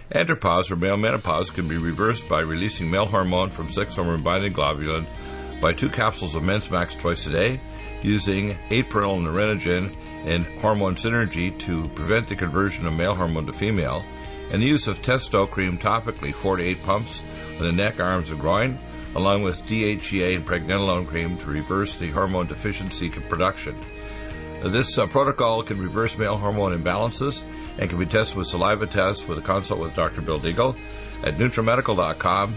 Andropause, or male menopause, can be reversed by releasing male hormone from sex hormone-binding globulin by 2 capsules of Men's Max twice a day, using April Nerenogen and Hormone Synergy to prevent the conversion of male hormone to female, and the use of Testo cream topically 4 to 8 pumps on the neck, arms, and groin, along with DHEA and pregnenolone cream to reverse the hormone deficiency production. This protocol can reverse male hormone imbalances and can be tested with saliva tests with a consult with Dr. Bill Deagle at NutriMedical.com,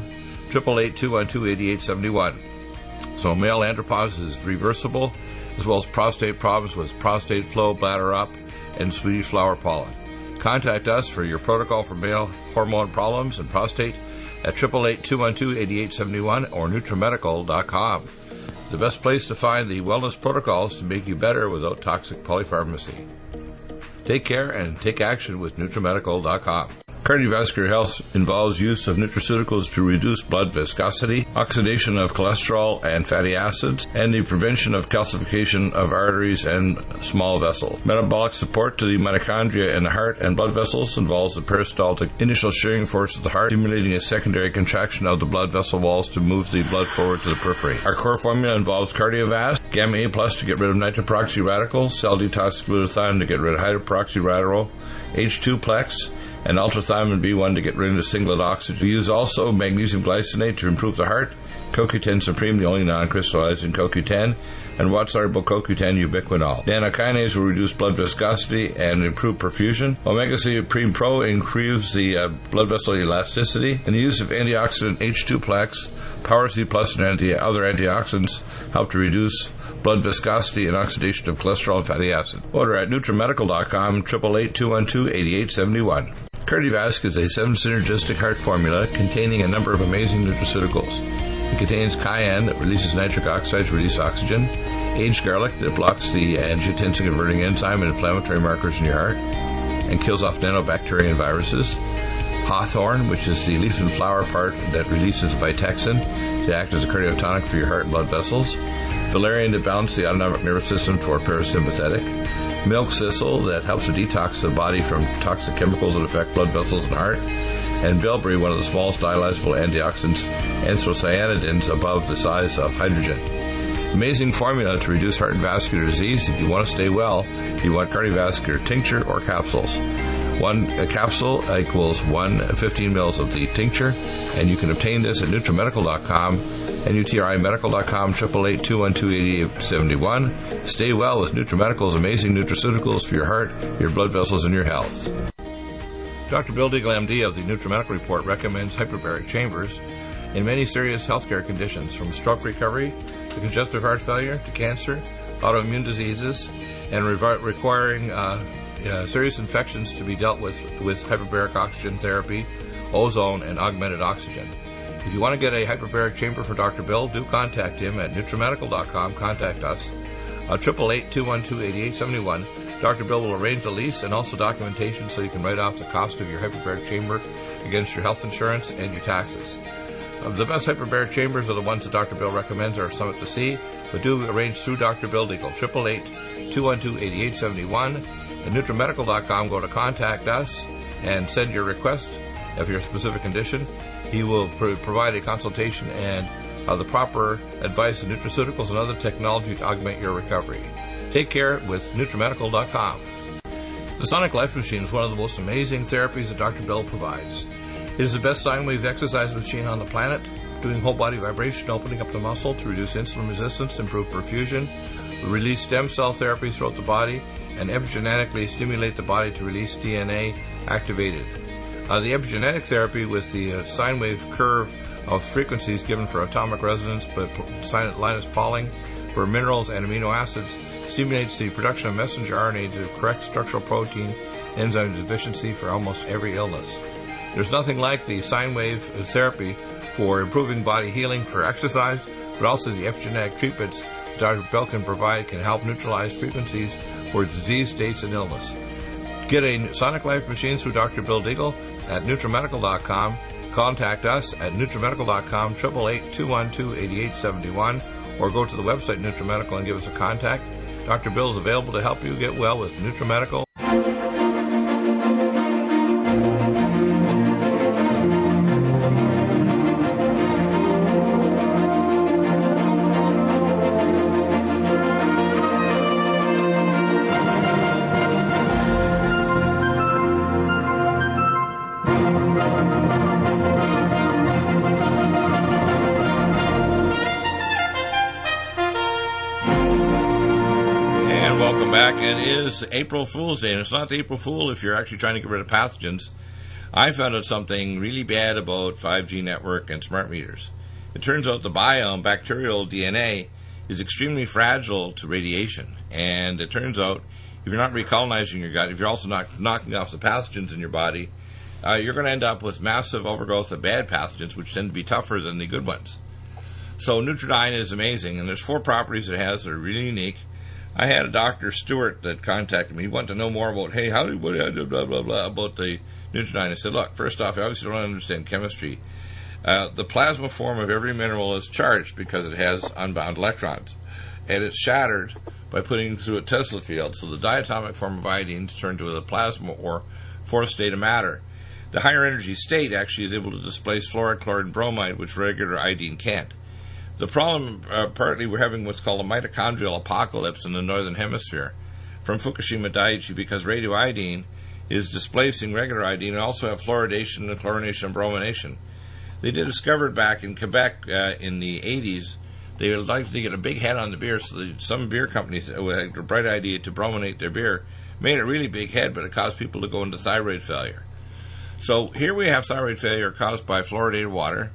888-212-8871. So male andropause is reversible, as well as prostate problems with prostate flow, bladder up, and Swedish flower pollen. Contact us for your protocol for male hormone problems and prostate at 888-212-8871 or NutriMedical.com. The best place to find the wellness protocols to make you better without toxic polypharmacy. Take care and take action with NutriMedical.com. Cardiovascular health involves use of nutraceuticals to reduce blood viscosity, oxidation of cholesterol and fatty acids, and the prevention of calcification of arteries and small vessels. Metabolic support to the mitochondria in the heart and blood vessels involves the peristaltic initial shearing force of the heart, stimulating a secondary contraction of the blood vessel walls to move the blood forward to the periphery. Our core formula involves Cardiovasc, Gamma A Plus to get rid of nitroperoxy radicals, Cell Detox Glutathione to get rid of hydroperoxy radical, H2-Plex, and ultrathiamine B1 to get rid of the singlet oxygen. We use also magnesium glycinate to improve the heart, CoQ10 Supreme, the only non-crystallizing CoQ10, and water-soluble CoQ10 ubiquinol. Nanokinase will reduce blood viscosity and improve perfusion. Omega-3 Supreme Pro improves the blood vessel elasticity, and the use of antioxidant H2-Plex, Power C Plus, and other antioxidants help to reduce blood viscosity and oxidation of cholesterol and fatty acid. Order at NutriMedical.com, 888-212-8871. Cardiovasc is a 7-synergistic heart formula containing a number of amazing nutraceuticals. It contains cayenne that releases nitric oxide to release oxygen, aged garlic that blocks the angiotensin-converting enzyme and inflammatory markers in your heart and kills off nanobacteria and viruses, hawthorn, which is the leaf and flower part that releases Vitexin to act as a cardiotonic for your heart and blood vessels, valerian to balance the autonomic nervous system toward parasympathetic, milk thistle that helps to detox the body from toxic chemicals that affect blood vessels and heart, and bilberry, one of the smallest dialyzable antioxidants, anthocyanidins above the size of hydrogen. Amazing formula to reduce heart and vascular disease. If you want to stay well, you want cardiovascular tincture or capsules. One capsule equals 15 mils of the tincture, and you can obtain this at NutriMedical.com and UTRIMedical.com, 888-212-8871. Stay well with NutriMedical's amazing nutraceuticals for your heart, your blood vessels, and your health. Dr. Bill Deagle, MD of the NutriMedical Report, recommends hyperbaric chambers in many serious healthcare conditions, from stroke recovery to congestive heart failure to cancer, autoimmune diseases, and requiring serious infections to be dealt with hyperbaric oxygen therapy, ozone, and augmented oxygen. If you want to get a hyperbaric chamber for Dr. Bill, do contact him at NutriMedical.com. Contact us. 888-212-8871. Dr. Bill will arrange the lease and also documentation so you can write off the cost of your hyperbaric chamber against your health insurance and your taxes. The best hyperbaric chambers are the ones that Dr. Bill recommends are Summit to See, but do arrange through Dr. Bill Deagle. 888-212-8871. At NutriMedical.com, go to Contact Us and send your request of your specific condition. He will provide a consultation and the proper advice of nutraceuticals and other technology to augment your recovery. Take care with NutriMedical.com. The Sonic Life Machine is one of the most amazing therapies that Dr. Bill provides. It is the best sine wave exercise machine on the planet, doing whole body vibration, opening up the muscle to reduce insulin resistance, improve perfusion, release stem cell therapies throughout the body, and epigenetically stimulate the body to release DNA activated. The epigenetic therapy with the sine wave curve of frequencies given for atomic resonance by Linus Pauling for minerals and amino acids stimulates the production of messenger RNA to correct structural protein enzyme deficiency for almost every illness. There's nothing like the sine wave therapy for improving body healing for exercise, but also the epigenetic treatments Dr. Bill can provide can help neutralize frequencies for disease states and illness. Get a Sonic Life machine through Dr. Bill Deagle at NutriMedical.com. Contact us at NutriMedical.com, 888-212-8871, or go to the website NutriMedical and give us a contact. Dr. Bill is available to help you get well with NutriMedical. it is April Fool's Day, and it's not the April Fool if you're actually trying to get rid of pathogens. I found out something really bad about 5G network and smart meters. It turns out the biome, bacterial DNA, is extremely fragile to radiation. And it turns out if you're not recolonizing your gut, if you're also not knocking off the pathogens in your body, you're going to end up with massive overgrowth of bad pathogens, which tend to be tougher than the good ones. So Nutridyne is amazing, and there's 4 properties it has that are really unique. I had a Dr. Stewart that contacted me. He wanted to know more about, hey, what do I do, blah, blah, blah, about the Nutridyne. I said, look, first off, I obviously don't understand chemistry. The plasma form of every mineral is charged because it has unbound electrons, and it's shattered by putting it through a Tesla field. So the diatomic form of iodine is turned to a plasma or fourth state of matter. The higher energy state actually is able to displace fluoride, chloride, and bromide, which regular iodine can't. The problem, partly, we're having what's called a mitochondrial apocalypse in the northern hemisphere from Fukushima Daiichi because radioiodine is displacing regular iodine and also have fluoridation and chlorination and bromination. They discovered back in Quebec in the 80s, they would like to get a big head on the beer, so some beer companies had a bright idea to brominate their beer, made a really big head, but it caused people to go into thyroid failure. So here we have thyroid failure caused by fluoridated water,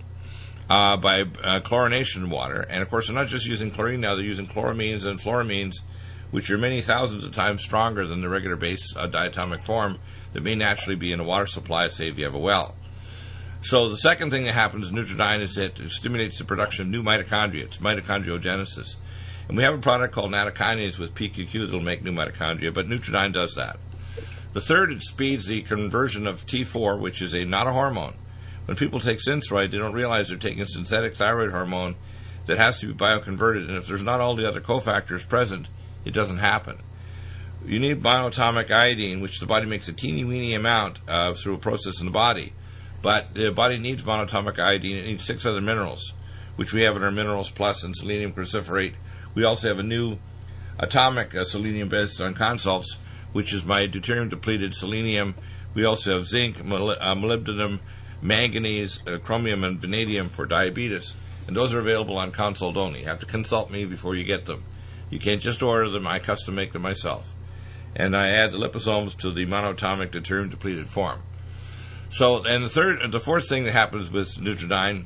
by chlorination water, and of course they're not just using chlorine now, they're using chloramines and fluoramines, which are many thousands of times stronger than the regular base diatomic form that may naturally be in a water supply, say if you have a well. So the second thing that happens in Nutridyne is that it stimulates the production of new mitochondria. It's mitochondriogenesis. And we have a product called nattokinase with PQQ that will make new mitochondria, but Nutridyne does that. The third, it speeds the conversion of T4, which is not a hormone. When people take Synthroid, they don't realize they're taking synthetic thyroid hormone that has to be bioconverted, and if there's not all the other cofactors present, it doesn't happen. You need bioatomic iodine, which the body makes a teeny-weeny amount through a process in the body. But the body needs monatomic iodine. It needs 6 other minerals, which we have in our Minerals Plus and selenium cruciferate. We also have a new atomic selenium based on consults, which is my deuterium-depleted selenium. We also have zinc, molybdenum, manganese, chromium, and vanadium for diabetes. And those are available on consult only. You have to consult me before you get them. You can't just order them. I custom make them myself. And I add the liposomes to the monatomic deuterium-depleted form. So, and the fourth thing that happens with Nutridyne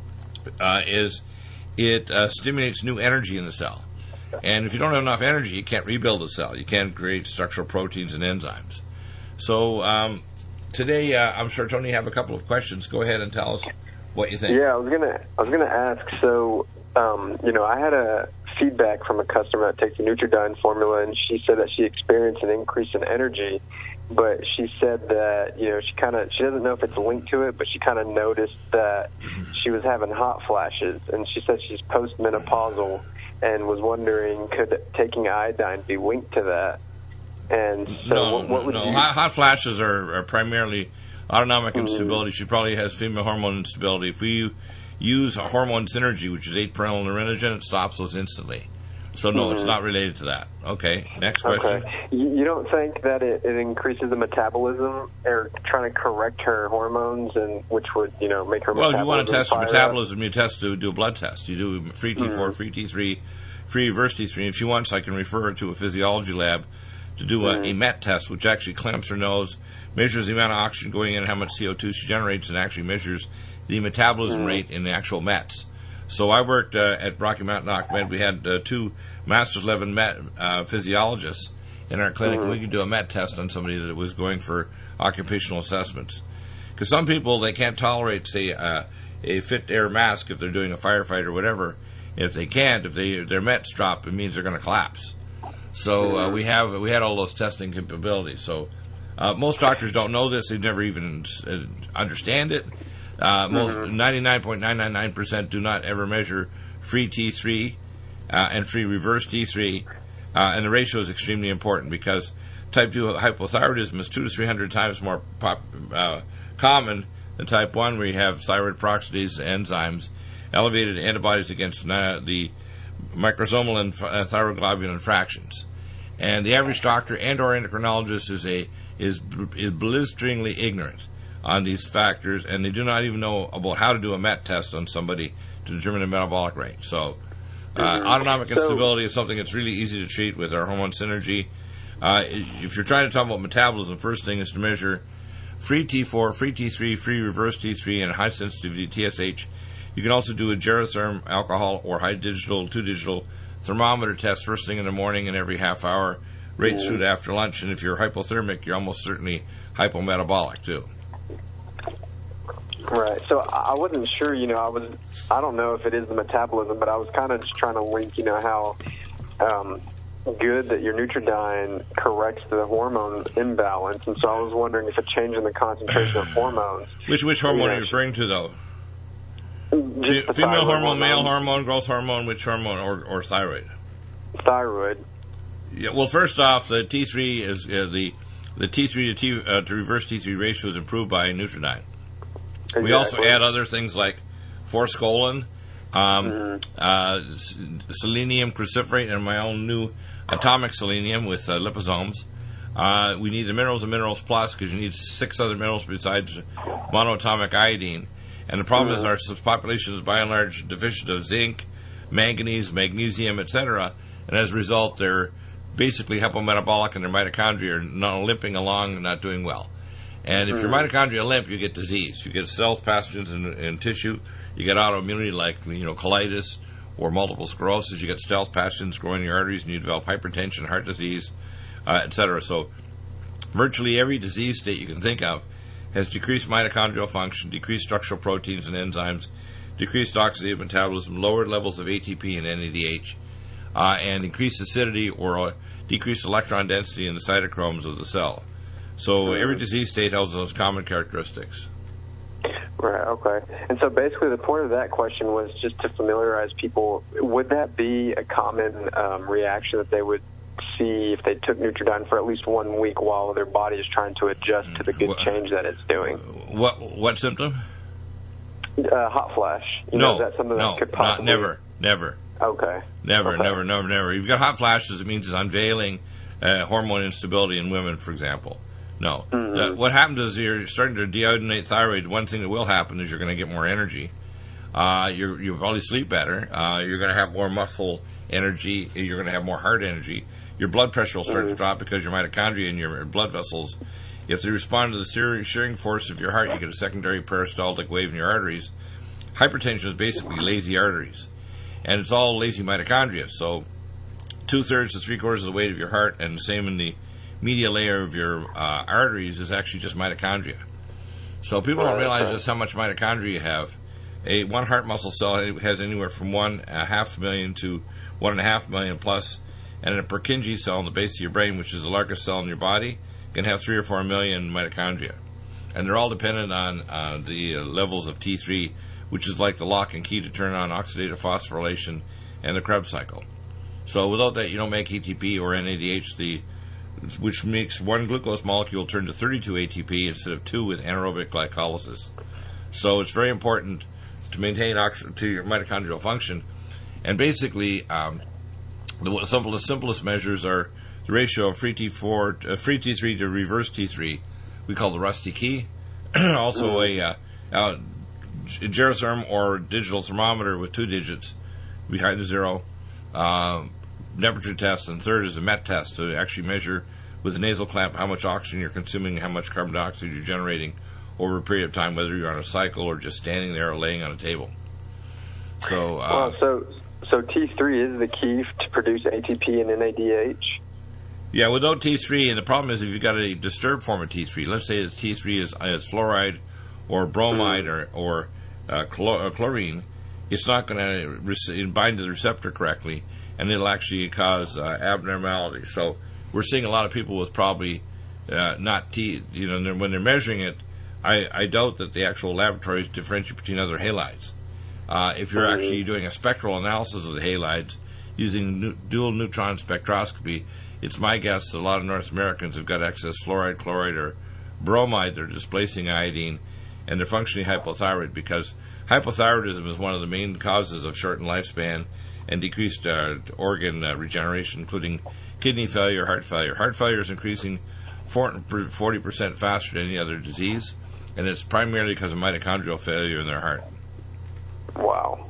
is it stimulates new energy in the cell. And if you don't have enough energy, you can't rebuild the cell. You can't create structural proteins and enzymes. So today, I'm sure Tony, you have a couple of questions. Go ahead and tell us what you think. Yeah, I was gonna ask. So, I had a feedback from a customer that takes the Nutridyne formula, and she said that she experienced an increase in energy. But she said that, she doesn't know if it's linked to it, but she kind of noticed that she was having hot flashes. And she said she's postmenopausal and was wondering, could taking iodine be linked to that? And so what would you... Hot flashes are primarily autonomic instability. She probably has female hormone instability. If we use a hormone synergy, which is 8-prenylnerinogen, it stops those instantly. So, no, it's not related to that. Okay, next question. Okay. You don't think that it increases the metabolism or trying to correct her hormones, and which would, make her metabolism? Well, if you want to test metabolism, you do a blood test. You do free T4, free T3, free reverse T3. If she wants, I can refer her to a physiology lab to do a MET test, which actually clamps her nose, measures the amount of oxygen going in and how much CO2 she generates, and actually measures the metabolism rate in the actual METs. So I worked at Rocky Mountain OcMed. We had 2 master's level MET physiologists in our clinic. We could do a MET test on somebody that was going for occupational assessments. Because some people, they can't tolerate, say, a fit air mask if they're doing a firefight or whatever. If they can't, if their METs drop, it means they're going to collapse. So we had all those testing capabilities. So most doctors don't know this. They never even understand it. Most 99.999% do not ever measure free T3 and free reverse T3, and the ratio is extremely important because type 2 hypothyroidism is 200 to 300 times more common than type 1, where you have thyroid peroxidase enzymes, elevated antibodies against the microsomal and thyroglobulin fractions. And the average doctor and or endocrinologist is blisteringly ignorant on these factors, and they do not even know about how to do a MET test on somebody to determine the metabolic rate. So autonomic instability is something that's really easy to treat with our hormone synergy. If you're trying to talk about metabolism, first thing is to measure free T4, free T3, free reverse T3, and high sensitivity TSH. You can also do a Gerotherm alcohol or high digital, 2-digital thermometer test first thing in the morning and every half hour, right through to after lunch. And if you're hypothermic, you're almost certainly hypometabolic too. Right. So I wasn't sure, I don't know if it is the metabolism, but I was kind of just trying to link, how good that your Nutridyne corrects the hormone imbalance. And so I was wondering if a change in the concentration of hormones. Which hormone are you referring to, though? Just female hormone, male hormone, growth hormone, which hormone, or thyroid? Thyroid. Yeah. Well, first off, the T3 is the T3 to reverse T3 ratio is improved by Nutridyne. Exactly. We also add other things like forskolin, selenium cruciferate, and my own new atomic selenium with liposomes. We need the Minerals and Minerals Plus because you need 6 other minerals besides monoatomic iodine. And the problem is our population is by and large deficient of zinc, manganese, magnesium, etc. And as a result, they're basically hypometabolic and their mitochondria are not limping along and not doing well. And if your mitochondria limp, you get disease. You get cells, pathogens in tissue. You get autoimmunity like colitis or multiple sclerosis. You get stealth pathogens growing in your arteries, and you develop hypertension, heart disease, etc. So virtually every disease state you can think of has decreased mitochondrial function, decreased structural proteins and enzymes, decreased oxidative metabolism, lowered levels of ATP and NADH, and increased acidity or decreased electron density in the cytochromes of the cell. So every disease state has those common characteristics. Right, okay. And so basically the point of that question was just to familiarize people. Would that be a common reaction that they would see if they took Nutridyne for at least 1 week while their body is trying to adjust to the good change that it's doing? What symptom? Hot flash. No, is that something that could possibly... Never. Okay. Never. If you've got hot flashes, it means it's unveiling hormone instability in women, for example. No. What happens is you're starting to deiodinate thyroid. One thing that will happen is you're going to get more energy. You'll probably sleep better. You're going to have more muscle energy. You're going to have more heart energy. Your blood pressure will start to drop because your mitochondria and your blood vessels, if they respond to the shearing force of your heart, you get a secondary peristaltic wave in your arteries. Hypertension is basically lazy arteries, and it's all lazy mitochondria. So 2/3 to 3/4 of the weight of your heart, and the same in the media layer of your arteries, is actually just mitochondria. So people don't realize just how much mitochondria you have. One heart muscle cell has anywhere from 1.5 million to 1.5 million plus, and a Purkinje cell in the base of your brain, which is the largest cell in your body, can have 3 or 4 million mitochondria. And they're all dependent on the levels of T3, which is like the lock and key to turn on oxidative phosphorylation and the Krebs cycle. So without that, you don't make ATP or NADH, which makes one glucose molecule turn to 32 ATP instead of 2 with anaerobic glycolysis. So it's very important to maintain to your mitochondrial function. And basically, the simplest measures are the ratio of free T3 to reverse T3. We call the rusty key. Also a Gerotherm or digital thermometer with 2 digits behind the 0. Temperature test, and third is a MET test to actually measure with a nasal clamp how much oxygen you're consuming, how much carbon dioxide you're generating over a period of time, whether you're on a cycle or just standing there or laying on a table. So, so T3 is the key to produce ATP and NADH? Yeah, without T3, and the problem is if you've got a disturbed form of T3, let's say that T3 is fluoride or bromide or chlorine, it's not going to bind to the receptor correctly, and it'll actually cause abnormality. So we're seeing a lot of people with probably not when they're measuring it, I doubt that the actual laboratories differentiate between other halides. If you're actually doing a spectral analysis of the halides using dual neutron spectroscopy, it's my guess that a lot of North Americans have got excess fluoride, chloride, or bromide. They're displacing iodine, and they're functionally hypothyroid because hypothyroidism is one of the main causes of shortened lifespan and decreased organ regeneration, including kidney failure, heart failure. Heart failure is increasing 40% faster than any other disease, and it's primarily because of mitochondrial failure in their heart. Wow.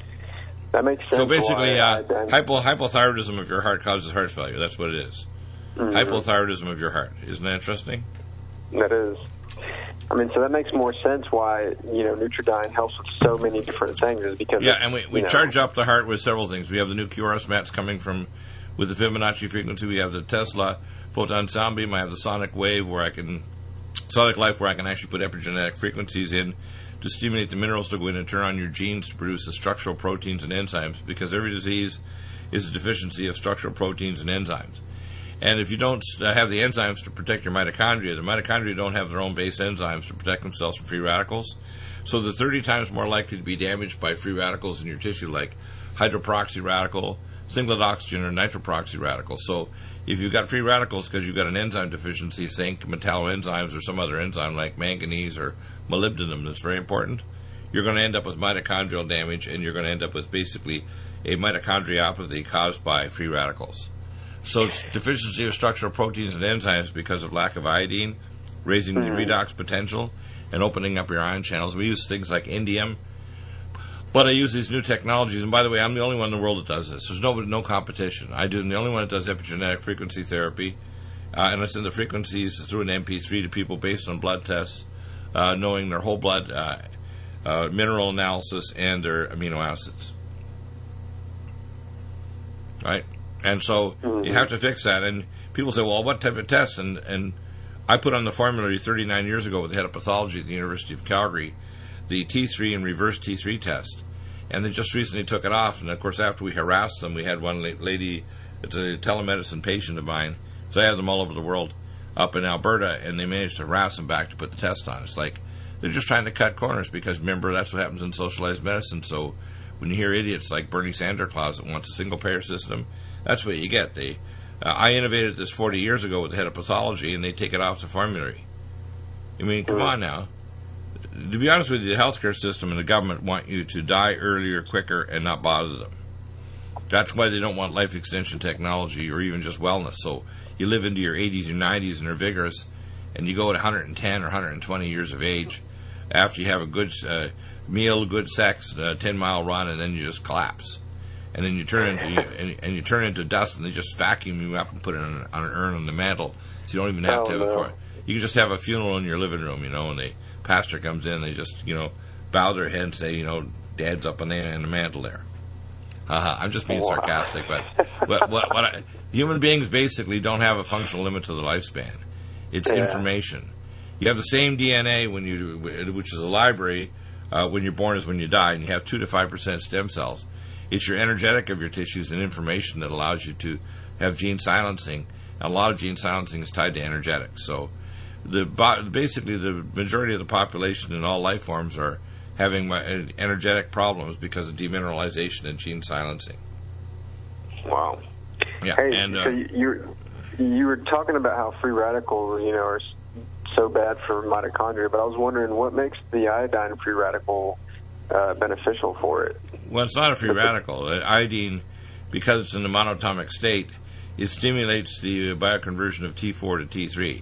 That makes sense. So basically, hypothyroidism of your heart causes heart failure. That's what it is. hypothyroidism of your heart. Isn't that interesting? That is. I mean, so that makes more sense why, Nutridyne helps with so many different things. Is because and we charge up the heart with several things. We have the new QRS mats coming with the Fibonacci frequency. We have the Tesla photon sound beam. I have the Sonic Wave Sonic Life, where I can actually put epigenetic frequencies in to stimulate the minerals to go in and turn on your genes to produce the structural proteins and enzymes, because every disease is a deficiency of structural proteins and enzymes. And if you don't have the enzymes to protect your mitochondria, the mitochondria don't have their own base enzymes to protect themselves from free radicals. So they're 30 times more likely to be damaged by free radicals in your tissue, like hydroperoxy radical, singlet oxygen, or nitroperoxy radical. So if you've got free radicals because you've got an enzyme deficiency, zinc, metalloenzymes, or some other enzyme like manganese or molybdenum that's very important, you're going to end up with mitochondrial damage, and you're going to end up with basically a mitochondriopathy caused by free radicals. So it's deficiency of structural proteins and enzymes because of lack of iodine, raising the redox potential, and opening up your ion channels. We use things like indium, but I use these new technologies. And by the way, I'm the only one in the world that does this. There's no competition. I'm the only one that does epigenetic frequency therapy, and I send the frequencies through an MP3 to people based on blood tests, knowing their whole blood mineral analysis and their amino acids. Right? And so you have to fix that. And people say, well, what type of tests? And I put on the formulary 39 years ago with the head of pathology at the University of Calgary, the T3 and reverse T3 test. And they just recently took it off. And, of course, after we harassed them, we had one lady, it's a telemedicine patient of mine, so I have them all over the world, up in Alberta, and they managed to harass them back to put the test on. It's like they're just trying to cut corners because, remember, that's what happens in socialized medicine. So when you hear idiots like Bernie Sanders that wants a single-payer system, that's what you get. I innovated this 40 years ago with the head of pathology, and they take it off the formulary. I mean, come on now. To be honest with you, the healthcare system and the government want you to die earlier, quicker, and not bother them. That's why they don't want life extension technology or even just wellness. So you live into your 80s or 90s and are vigorous, and you go at 110 or 120 years of age after you have a good meal, good sex, 10-mile run, and then you just collapse. And then you turn into dust, and they just vacuum you up and put it on an urn on the mantle, so you don't even have to have it for it. You can just have a funeral in your living room, and the pastor comes in, they just, bow their head and say, Dad's up on the mantle there. I'm just being sarcastic, but human beings basically don't have a functional limit to the lifespan. It's information. You have the same DNA which is a library when you're born as when you die, and you have 2 to 5% stem cells. It's your energetic of your tissues and information that allows you to have gene silencing. And a lot of gene silencing is tied to energetics. So basically the majority of the population in all life forms are having energetic problems because of demineralization and gene silencing. Wow. Yeah. Hey, so you were talking about how free radicals, are so bad for mitochondria, but I was wondering what makes the iodine free radical beneficial for it. Well, it's not a free radical. Iodine, because it's in the monatomic state, it stimulates the bioconversion of T4 to T3.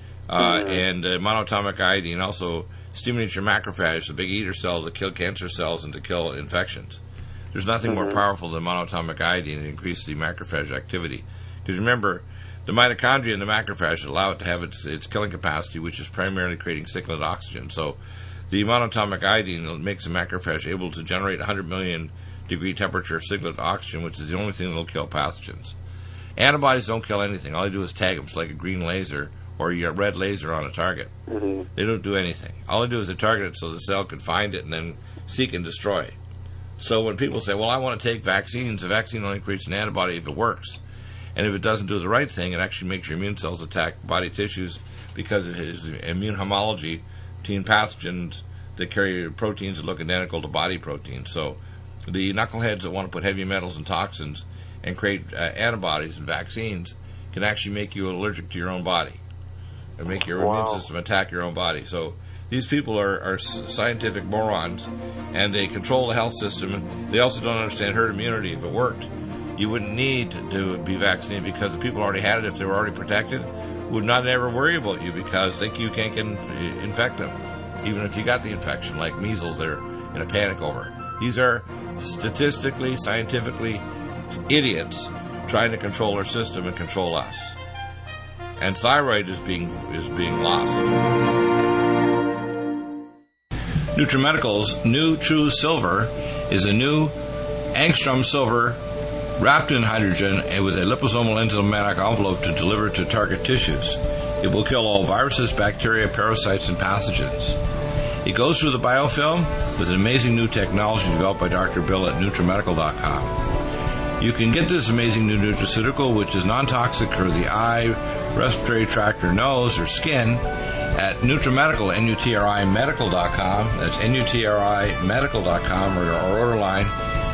And monatomic iodine also stimulates your macrophage, the big eater cell, to kill cancer cells and to kill infections. There's nothing more powerful than monatomic iodine to increase the macrophage activity. Because remember, the mitochondria and the macrophage allow it to have its killing capacity, which is primarily creating singlet oxygen. So the monatomic iodine makes the macrophage able to generate 100 million degree temperature singlet oxygen, which is the only thing that will kill pathogens. Antibodies don't kill anything. All they do is tag them. It's like a green laser or a red laser on a target. They don't do anything. All they do is they target it so the cell can find it and then seek and destroy. So when people say, well, I want to take vaccines, a vaccine only creates an antibody if it works. And if it doesn't do the right thing, it actually makes your immune cells attack body tissues because it is immune homology between pathogens that carry proteins that look identical to body proteins. So the knuckleheads that want to put heavy metals and toxins and create antibodies and vaccines can actually make you allergic to your own body or make your immune system attack your own body. So these people are scientific morons, and they control the health system. They also don't understand herd immunity. If it worked, you wouldn't need to be vaccinated because the people already had it. If they were already protected, would not ever worry about you because they think you can't infect them. Even if you got the infection, like measles, they're in a panic over. These are statistically, scientifically idiots trying to control our system and control us. and thyroid is being lost. NutriMedical's new True Silver is a new angstrom silver wrapped in hydrogen and with a liposomal enzymatic envelope to deliver to target tissues. It will kill all viruses, bacteria, parasites, and pathogens. It goes through the biofilm with an amazing new technology developed by Dr. Bill at NutriMedical.com. You can get this amazing new nutraceutical, which is non-toxic for the eye, respiratory tract, or nose, or skin, at NutriMedical, NutriMedical.com. That's NutriMedical.com, or our order line,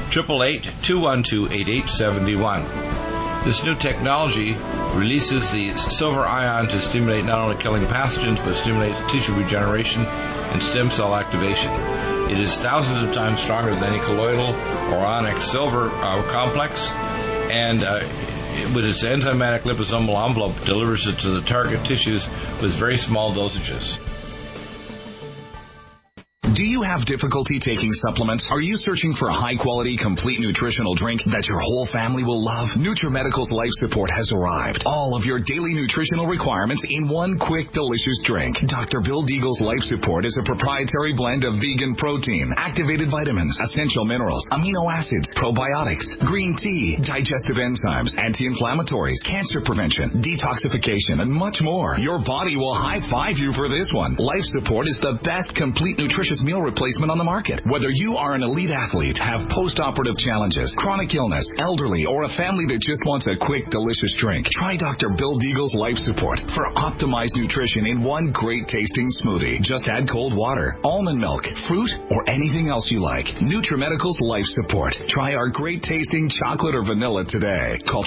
888-212-8871. This new technology releases the silver ion to stimulate not only killing pathogens, but stimulates tissue regeneration and stem cell activation. It is thousands of times stronger than any colloidal or onyx silver complex, and with its enzymatic liposomal envelope, delivers it to the target tissues with very small dosages. Do you have difficulty taking supplements? Are you searching for a high-quality, complete nutritional drink that your whole family will love? NutriMedical's Life Support has arrived. All of your daily nutritional requirements in one quick, delicious drink. Dr. Bill Deagle's Life Support is a proprietary blend of vegan protein, activated vitamins, essential minerals, amino acids, probiotics, green tea, digestive enzymes, anti-inflammatories, cancer prevention, detoxification, and much more. Your body will high-five you for this one. Life Support is the best complete nutritious meal replacement on the market. Whether you are an elite athlete, have post-operative challenges, chronic illness, elderly, or a family that just wants a quick, delicious drink, try Dr. Bill Deagle's Life Support for optimized nutrition in one great-tasting smoothie. Just add cold water, almond milk, fruit, or anything else you like. NutriMedical's Life Support. Try our great-tasting chocolate or vanilla today. Call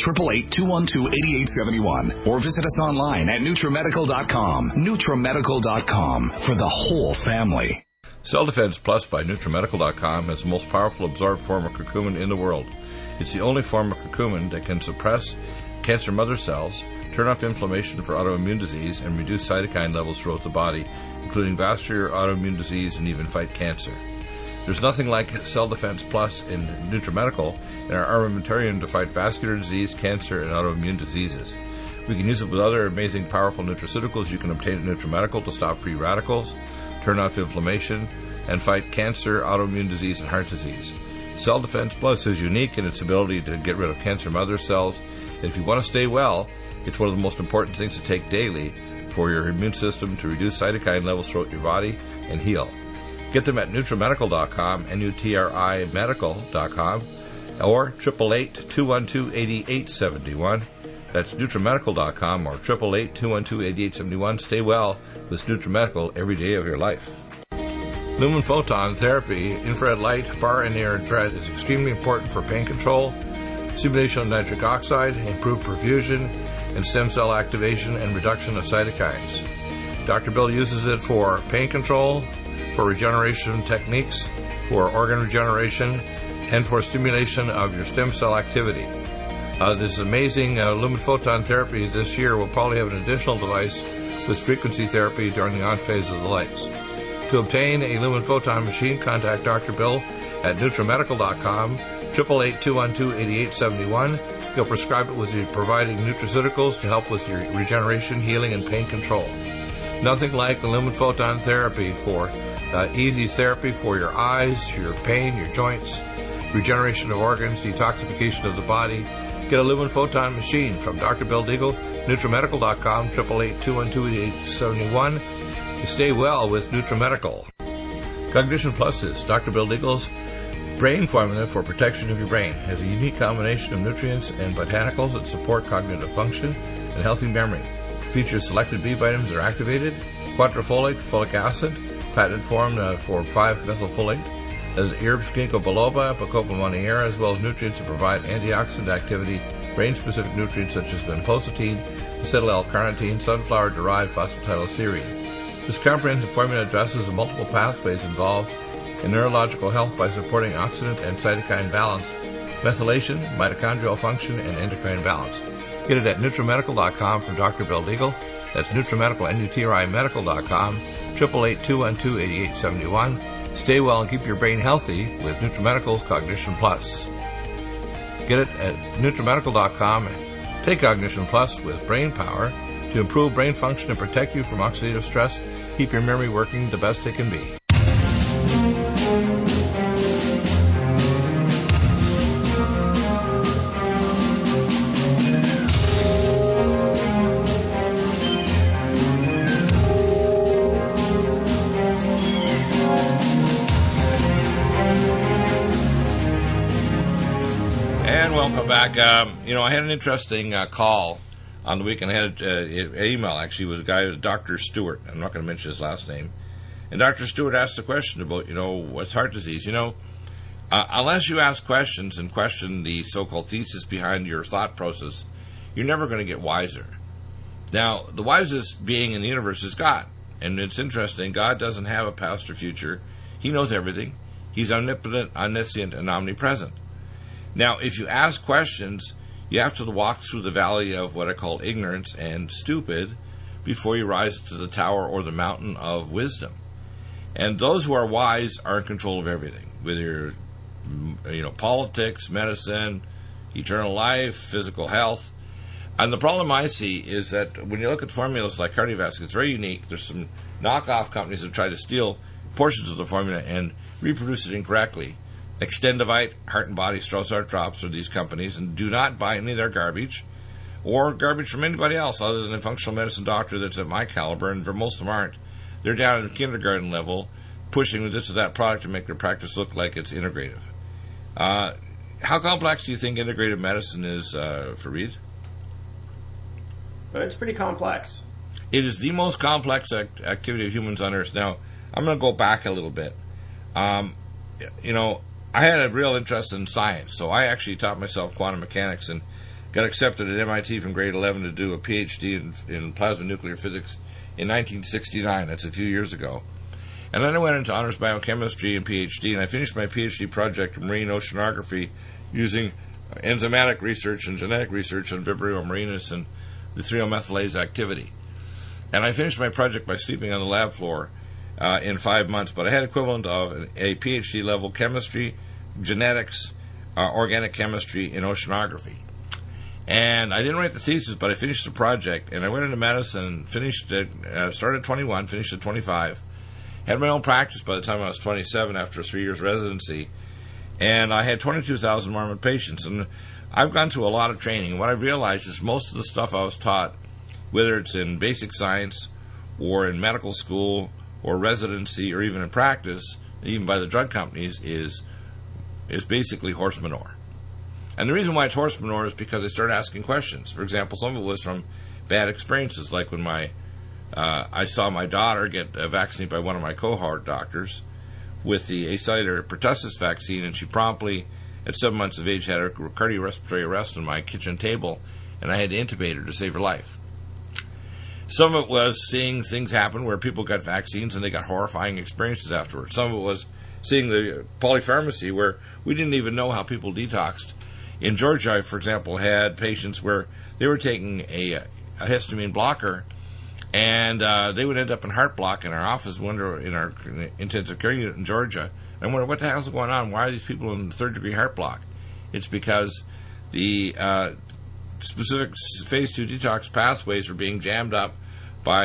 888-212-8871 or visit us online at NutriMedical.com. NutriMedical.com for the whole family. Cell Defense Plus by NutriMedical.com has the most powerful absorbed form of curcumin in the world. It's the only form of curcumin that can suppress cancer mother cells, turn off inflammation for autoimmune disease, and reduce cytokine levels throughout the body, including vascular, autoimmune disease, and even fight cancer. There's nothing like Cell Defense Plus in NutriMedical and our armamentarium to fight vascular disease, cancer, and autoimmune diseases. We can use it with other amazing, powerful nutraceuticals you can obtain at NutriMedical to stop free radicals, turn off inflammation, and fight cancer, autoimmune disease, and heart disease. Cell Defense Plus is unique in its ability to get rid of cancer mother cells, and if you want to stay well, it's one of the most important things to take daily for your immune system to reduce cytokine levels throughout your body and heal. Get them at NutriMedical.com, NutriMedical.com, or 888-212-8871. That's NutriMedical.com or 888-212-8871. Stay well with NutriMedical every day of your life. Lumen photon therapy, infrared light, far and near infrared, is extremely important for pain control, stimulation of nitric oxide, improved perfusion, and stem cell activation and reduction of cytokines. Dr. Bill uses it for pain control, for regeneration techniques, for organ regeneration, and for stimulation of your stem cell activity. This amazing lumen photon therapy this year will probably have an additional device with frequency therapy during the on phase of the lights. To obtain a lumen photon machine, contact Dr. Bill at NutriMedical.com, 888-212-8871. He'll prescribe it with you providing nutraceuticals to help with your regeneration, healing, and pain control. Nothing like the lumen photon therapy for easy therapy for your eyes, your pain, your joints, regeneration of organs, detoxification of the body. Get a lumen photon machine from Dr. Bill Deagle, NutriMedical.com, 888-212-8871. Stay well with NutriMedical. Cognition Plus is Dr. Bill Deagle's brain formula for protection of your brain. It has a unique combination of nutrients and botanicals that support cognitive function and healthy memory. It features selected B vitamins that are activated, quadrifolate, folic acid, patented form for 5-methylfolate, herbs ginkgo biloba, bacopa monnieri, as well as nutrients that provide antioxidant activity, brain-specific nutrients such as vinpocetine, acetyl-L-carnitine, sunflower-derived phosphatidylserine. This comprehensive formula addresses the multiple pathways involved in neurological health by supporting oxidant and cytokine balance, methylation, mitochondrial function, and endocrine balance. Get it at NutriMedical.com from Dr. Bill Deagle. That's NutriMedical, NutriMedical.com, 888-212-8871. Stay well and keep your brain healthy with NutriMedical's Cognition Plus. Get it at NutriMedical.com. Take Cognition Plus with brain power to improve brain function and protect you from oxidative stress. Keep your memory working the best it can be. And welcome back. I had an interesting call on the weekend. I had an email, actually, with a guy, Dr. Stewart. I'm not going to mention his last name. And Dr. Stewart asked a question about, what's heart disease. Unless you ask questions and question the so-called thesis behind your thought process, you're never going to get wiser. Now, the wisest being in the universe is God. And it's interesting, God doesn't have a past or future. He knows everything. He's omnipotent, omniscient, and omnipresent. Now, if you ask questions, you have to walk through the valley of what I call ignorance and stupid before you rise to the tower or the mountain of wisdom. And those who are wise are in control of everything, whether politics, medicine, eternal life, physical health. And the problem I see is that when you look at formulas like cardiovascular, it's very unique. There's some knockoff companies that try to steal portions of the formula and reproduce it incorrectly. Extendivite, Heart and Body, Strauss Heart Drops are these companies, and do not buy any of their garbage or garbage from anybody else other than a functional medicine doctor that's at my caliber, and for most of them aren't. They're down at kindergarten level, pushing this or that product to make their practice look like it's integrative. How complex do you think integrative medicine is, Fareed? But it's pretty complex. It is the most complex activity of humans on Earth. Now, I'm going to go back a little bit. I had a real interest in science, so I actually taught myself quantum mechanics and got accepted at MIT from grade 11 to do a PhD in plasma nuclear physics in 1969. That's a few years ago. And then I went into honors biochemistry and PhD, and I finished my PhD project in marine oceanography using enzymatic research and genetic research on Vibrio marinus and the 3-O-methylase activity. And I finished my project by sleeping on the lab floor in 5 months, but I had equivalent of a PhD level chemistry, genetics, organic chemistry, and oceanography. And I didn't write the thesis, but I finished the project, and I went into medicine, finished it, started at 21, finished at 25, had my own practice by the time I was 27 after 3 years residency, and I had 22,000 Mormon patients. And I've gone through a lot of training, and what I've realized is most of the stuff I was taught, whether it's in basic science or in medical school or residency or even in practice, even by the drug companies, is basically horse manure. And the reason why it's horse manure is because they started asking questions. For example, some of it was from bad experiences, like when I saw my daughter get vaccinated by one of my cohort doctors with the acellular pertussis vaccine, and she promptly, at 7 months of age, had a cardiorespiratory arrest on my kitchen table, and I had to intubate her to save her life. Some of it was seeing things happen where people got vaccines and they got horrifying experiences afterwards. Some of it was seeing the polypharmacy where we didn't even know how people detoxed. In Georgia, I, for example, had patients where they were taking a histamine blocker, and they would end up in heart block in our office, in our intensive care unit in Georgia. I wonder, what the hell's going on? Why are these people in third-degree heart block? It's because the specific phase 2 detox pathways are being jammed up by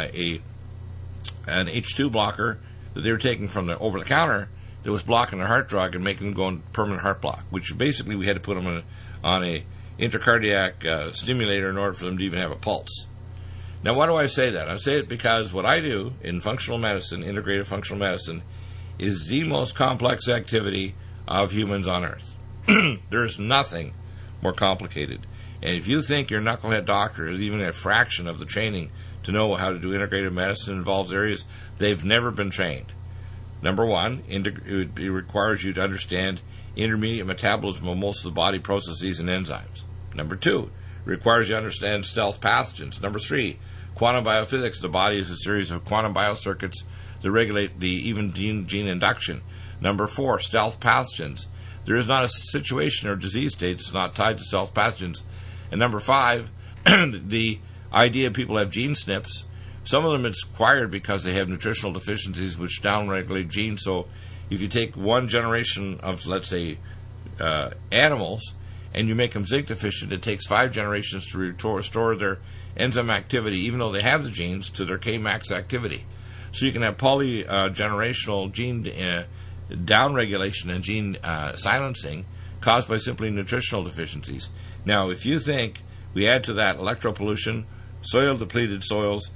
an H2 blocker that they were taking from the over-the-counter that was blocking their heart drug and making them go in permanent heart block, which basically we had to put them on a intracardiac stimulator in order for them to even have a pulse. Now, why do I say that? I say it because what I do in functional medicine, integrative functional medicine, is the most complex activity of humans on Earth. There's nothing more complicated. And if you think your knucklehead doctor is even a fraction of the training to know how to do integrative medicine involves areas they've never been trained. Number one, it requires you to understand intermediate metabolism of most of the body processes and enzymes. Number two, it requires you to understand stealth pathogens. Number three, quantum biophysics. The body is a series of quantum biocircuits that regulate the even gene induction. Number four, stealth pathogens. There is not a situation or disease state that's not tied to stealth pathogens. And number five, the idea people have gene SNPs. Some of them it's acquired because they have nutritional deficiencies which downregulate genes. So if you take one generation of, let's say, animals and you make them zinc deficient, it takes 5 generations to restore their enzyme activity, even though they have the genes, to their Kmax activity. So you can have polygenerational gene downregulation and gene silencing caused by simply nutritional deficiencies. Now, if you think we add to that electropollution, soil-depleted soils,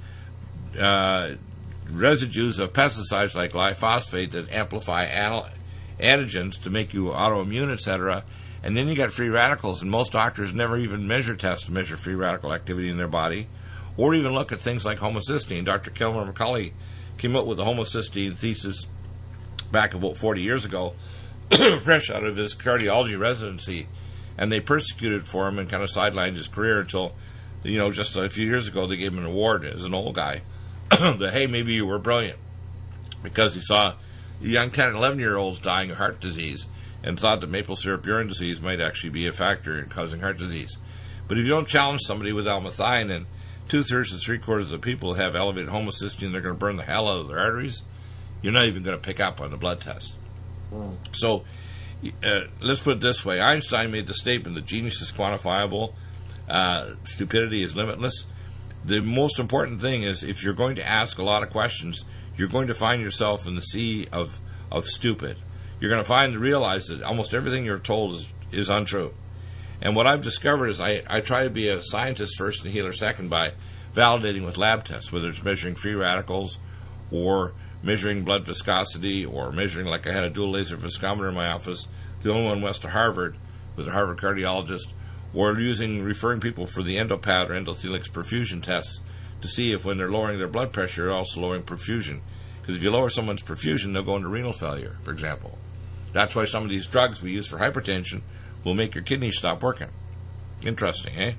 residues of pesticides like glyphosate that amplify antigens to make you autoimmune, etc., and then you got free radicals, and most doctors never even test to measure free radical activity in their body, or even look at things like homocysteine. Dr. Kilmer McCauley came up with the homocysteine thesis back about 40 years ago, fresh out of his cardiology residency, and they persecuted for him and kind of sidelined his career until, just a few years ago they gave him an award as an old guy that, hey, maybe you were brilliant, because he saw young 10 and 11-year-olds dying of heart disease and thought that maple syrup urine disease might actually be a factor in causing heart disease. But if you don't challenge somebody with L-methionine, 2/3 to 3/4 of the people have elevated homocysteine, they're going to burn the hell out of their arteries, you're not even going to pick up on the blood test. So let's put it this way. Einstein made the statement that genius is quantifiable, stupidity is limitless. The most important thing is, if you're going to ask a lot of questions, you're going to find yourself in the sea of stupid. You're going to realize that almost everything you're told is untrue. And what I've discovered is I try to be a scientist first and a healer second by validating with lab tests, whether it's measuring free radicals or measuring blood viscosity or measuring, like I had a dual laser viscometer in my office, the only one west of Harvard with a Harvard cardiologist, or referring people for the EndoPAD or endothelix perfusion tests to see if when they're lowering their blood pressure, they're also lowering perfusion. Because if you lower someone's perfusion, they'll go into renal failure, for example. That's why some of these drugs we use for hypertension will make your kidneys stop working. Interesting, eh?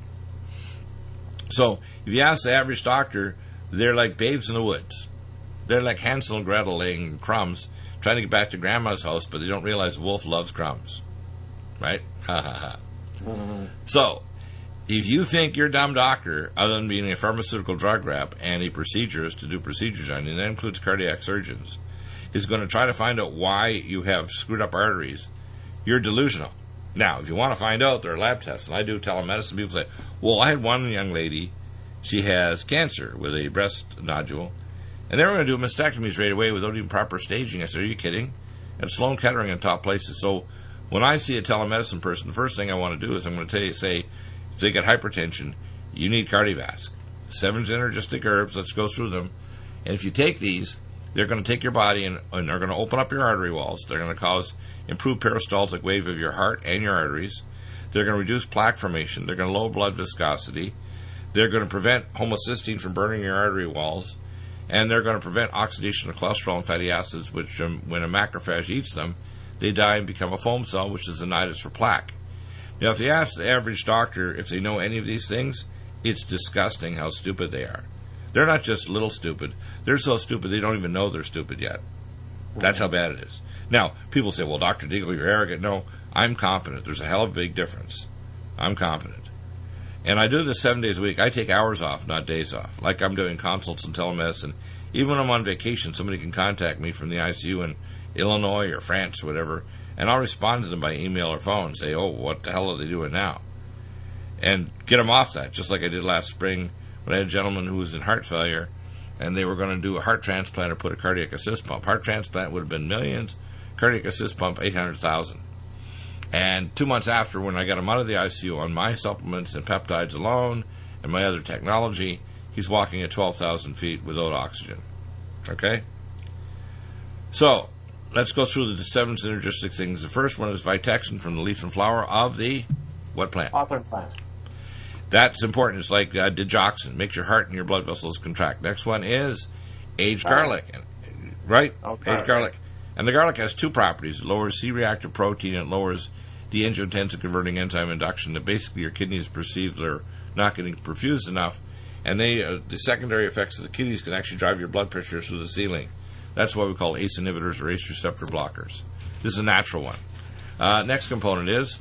So, if you ask the average doctor, they're like babes in the woods. They're like Hansel and Gretel laying crumbs, trying to get back to Grandma's house, but they don't realize the wolf loves crumbs. Right? Ha ha ha. So, if you think your dumb doctor, other than being a pharmaceutical drug rep and a procedurist to do procedures on you, and that includes cardiac surgeons, is going to try to find out why you have screwed up arteries, you're delusional. Now, if you want to find out, there are lab tests, and I do telemedicine. People say, well, I had one young lady, she has cancer with a breast nodule, and they were going to do mastectomies right away without even proper staging. I said, are you kidding? And Sloan Kettering in top places. So when I see a telemedicine person, the first thing I want to do is I'm going to say, if they get hypertension, you need Cardiovasc. 7 synergistic herbs, let's go through them. And if you take these, they're going to take your body and they're going to open up your artery walls. They're going to cause improved peristaltic wave of your heart and your arteries. They're going to reduce plaque formation. They're going to lower blood viscosity. They're going to prevent homocysteine from burning your artery walls. And they're going to prevent oxidation of cholesterol and fatty acids, which when a macrophage eats them, they die and become a foam cell, which is the nidus for plaque. Now, if you ask the average doctor if they know any of these things, it's disgusting how stupid they are. They're not just little stupid. They're so stupid they don't even know they're stupid yet. That's how bad it is. Now, people say, well, Dr. Deagle, you're arrogant. No, I'm competent. There's a hell of a big difference. I'm competent. And I do this 7 days a week. I take hours off, not days off. Like I'm doing consults and telemedicine. Even when I'm on vacation, somebody can contact me from the ICU in Illinois or France or whatever, and I'll respond to them by email or phone and say, oh, what the hell are they doing now? And get them off that, just like I did last spring when I had a gentleman who was in heart failure, and they were going to do a heart transplant or put a cardiac assist pump. Heart transplant would have been millions. Cardiac assist pump, $800,000. And 2 months after, when I got him out of the ICU on my supplements and peptides alone and my other technology, he's walking at 12,000 feet without oxygen. Okay? So, let's go through the 7 synergistic things. The first one is Vitexin from the leaf and flower of the what plant? Hawthorn plant. That's important. It's like digoxin. Makes your heart and your blood vessels contract. Next one is aged garlic. Right? Okay. Aged garlic. And the garlic has 2 properties. It lowers C-reactive protein and it lowers the angiotensin-converting enzyme induction. That basically your kidneys perceive they're not getting perfused enough. And the secondary effects of the kidneys can actually drive your blood pressure through the ceiling. That's why we call ACE inhibitors or ACE receptor blockers. This is a natural one. Next component is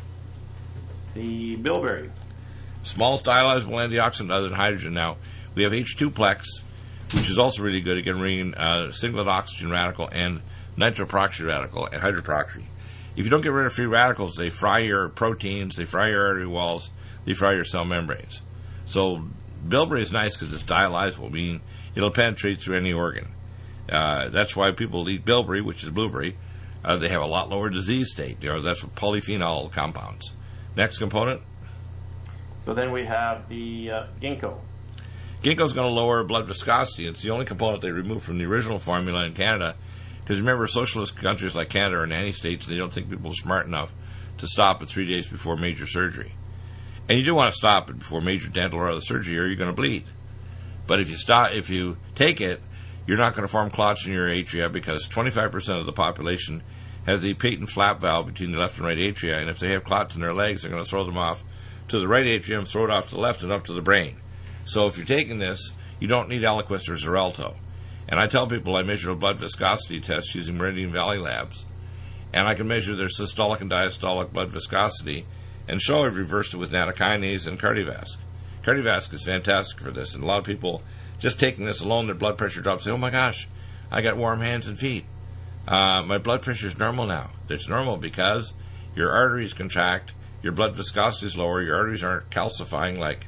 the bilberry. Small stylizable antioxidant other than hydrogen. Now, we have H2-plex, which is also really good at bringing singlet oxygen radical and nitroproxy radical and hydroproxy. if you don't get rid of free radicals, they fry your proteins, they fry your artery walls, they fry your cell membranes. So bilberry is nice because it's dialyzable, meaning it'll penetrate through any organ. That's why people eat bilberry, which is blueberry. They have a lot lower disease state. That's polyphenol compounds. Next component. So then we have the ginkgo. Ginkgo is going to lower blood viscosity. It's the only component they removed from the original formula in Canada. Because remember, socialist countries like Canada are nanny-states. They don't think people are smart enough to stop it 3 days before major surgery. And you do want to stop it before major dental or other surgery, or you're going to bleed. But if you take it, you're not going to form clots in your atria because 25% of the population has the patent flap valve between the left and right atria, and if they have clots in their legs, they're going to throw them off to the right atrium, throw it off to the left, and up to the brain. So if you're taking this, you don't need Eliquis or Xarelto. And I tell people I measure a blood viscosity test using Meridian Valley Labs, and I can measure their systolic and diastolic blood viscosity and show I've reversed it with nattokinase and Cardiovasc. Cardiovasc is fantastic for this, and a lot of people, just taking this alone, their blood pressure drops, say, oh my gosh, I got warm hands and feet. My blood pressure is normal now. It's normal because your arteries contract, your blood viscosity is lower, your arteries aren't calcifying like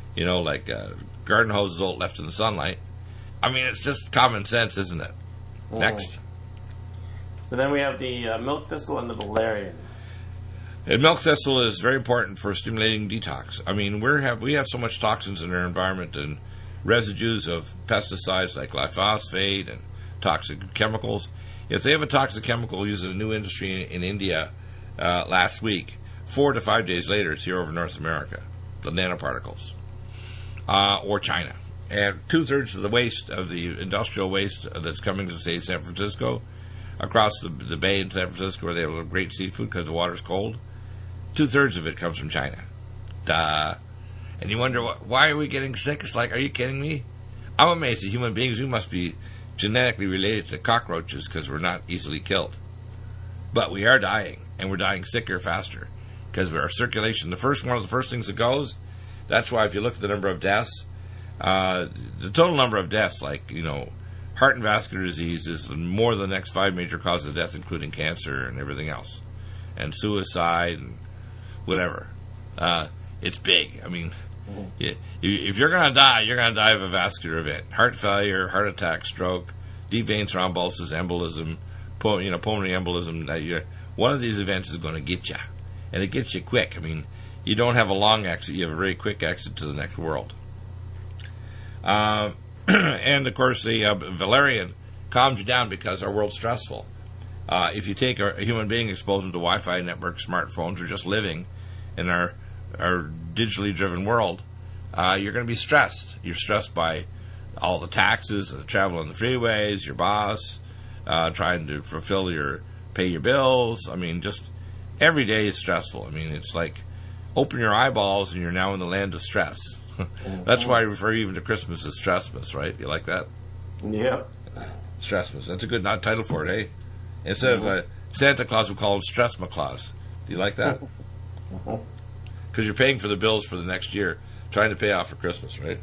garden hoses left in the sunlight. I mean, it's just common sense, isn't it? Oh. Next. So then we have the milk thistle and the valerian. And milk thistle is very important for stimulating detox. I mean, we have so much toxins in our environment and residues of pesticides like glyphosate and toxic chemicals. If they have a toxic chemical used in a new industry in India last week, 4 to 5 days later, it's here over North America, the nanoparticles, or China. And 2/3 of the waste, of the industrial waste that's coming to, say, San Francisco, across the bay in San Francisco where they have great seafood because the water's cold, 2/3 of it comes from China. Duh. And you wonder, why are we getting sick? It's like, are you kidding me? I'm amazed at human beings. We must be genetically related to cockroaches because we're not easily killed. But we are dying, and we're dying sicker faster because our circulation, one of the first things that goes, that's why if you look at the number of deaths, the total number of deaths, heart and vascular disease is more than the next 5 major causes of death, including cancer and everything else, and suicide and whatever. It's big. I mean, if you're going to die, you're going to die of a vascular event. Heart failure, heart attack, stroke, deep vein thrombosis, embolism, pulmonary embolism. One of these events is going to get you, and it gets you quick. I mean, you don't have a long exit. You have a very quick exit to the next world. And, of course, the valerian calms you down because our world's stressful. If you take a human being, expose them to Wi-Fi network, smartphones, or just living in our digitally driven world, you're going to be stressed. You're stressed by all the taxes, the travel on the freeways, your boss, trying to pay your bills. I mean, just every day is stressful. I mean, it's like open your eyeballs and you're now in the land of stress. That's why I refer even to Christmas as Stressmas, right? You like that? Yeah. Stressmas. That's a good title for it, eh? Instead of Santa Claus, we call him Stressma Claus. Do you like that? Because you're paying for the bills for the next year, trying to pay off for Christmas, right?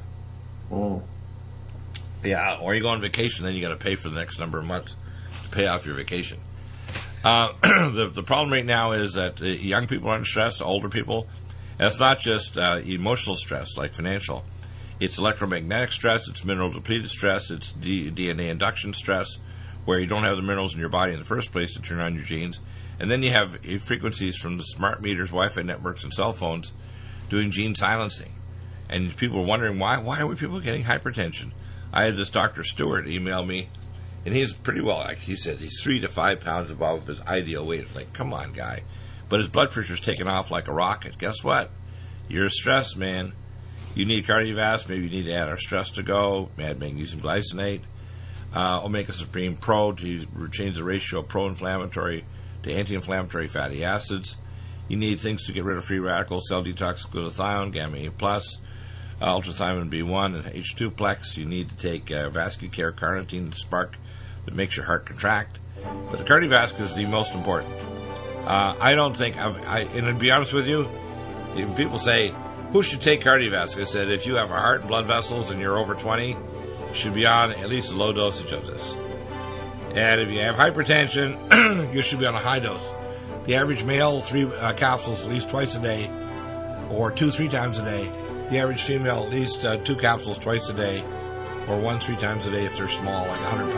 Yeah, or you go on vacation, then you got to pay for the next number of months to pay off your vacation. The problem right now is that young people are under stress, older people. And it's not just emotional stress, like financial. It's electromagnetic stress, it's mineral-depleted stress, it's DNA induction stress, where you don't have the minerals in your body in the first place to turn on your genes. And then you have frequencies from the smart meters, Wi-Fi networks, and cell phones doing gene silencing. And people are wondering, why are people getting hypertension? I had this Dr. Stewart email me, and he's pretty well, he says he's 3 to 5 pounds above his ideal weight. It's like, come on, guy. But his blood pressure's taken off like a rocket. Guess what? You're stressed, man. You need Cardiovasc. Maybe you need to add our stress to go. Add magnesium glycinate. Omega Supreme Pro to change the ratio of pro-inflammatory to anti-inflammatory fatty acids. You need things to get rid of free radicals, cell detox, glutathione, gamma A+, ultrathymine B1, and H2-plex. You need to take Vascucare carnitine spark that makes your heart contract. But the Cardiovasc is the most important. I don't think, and to be honest with you, people say, who should take Cardiovasc? I said, if you have a heart and blood vessels and you're over 20, you should be on at least a low dosage of this. And if you have hypertension, you should be on a high dose. The average male, 3 capsules at least twice a day, or 2-3 times a day. The average female, at least 2 capsules twice a day, or 1-3 times a day if they're small, like 100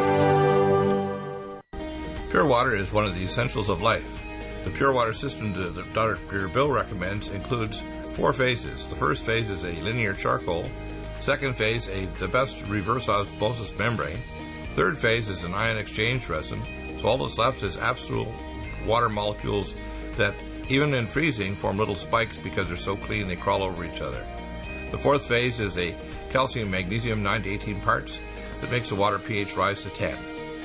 pounds. Pure water is one of the essentials of life. The pure water system that Dr. Bill recommends includes 4 phases. The first phase is a linear charcoal. Second phase, the best reverse osmosis membrane. Third phase is an ion exchange resin. So all that's left is absolute water molecules that, even in freezing, form little spikes because they're so clean they crawl over each other. The fourth phase is a calcium magnesium 9 to 18 parts that makes the water pH rise to 10.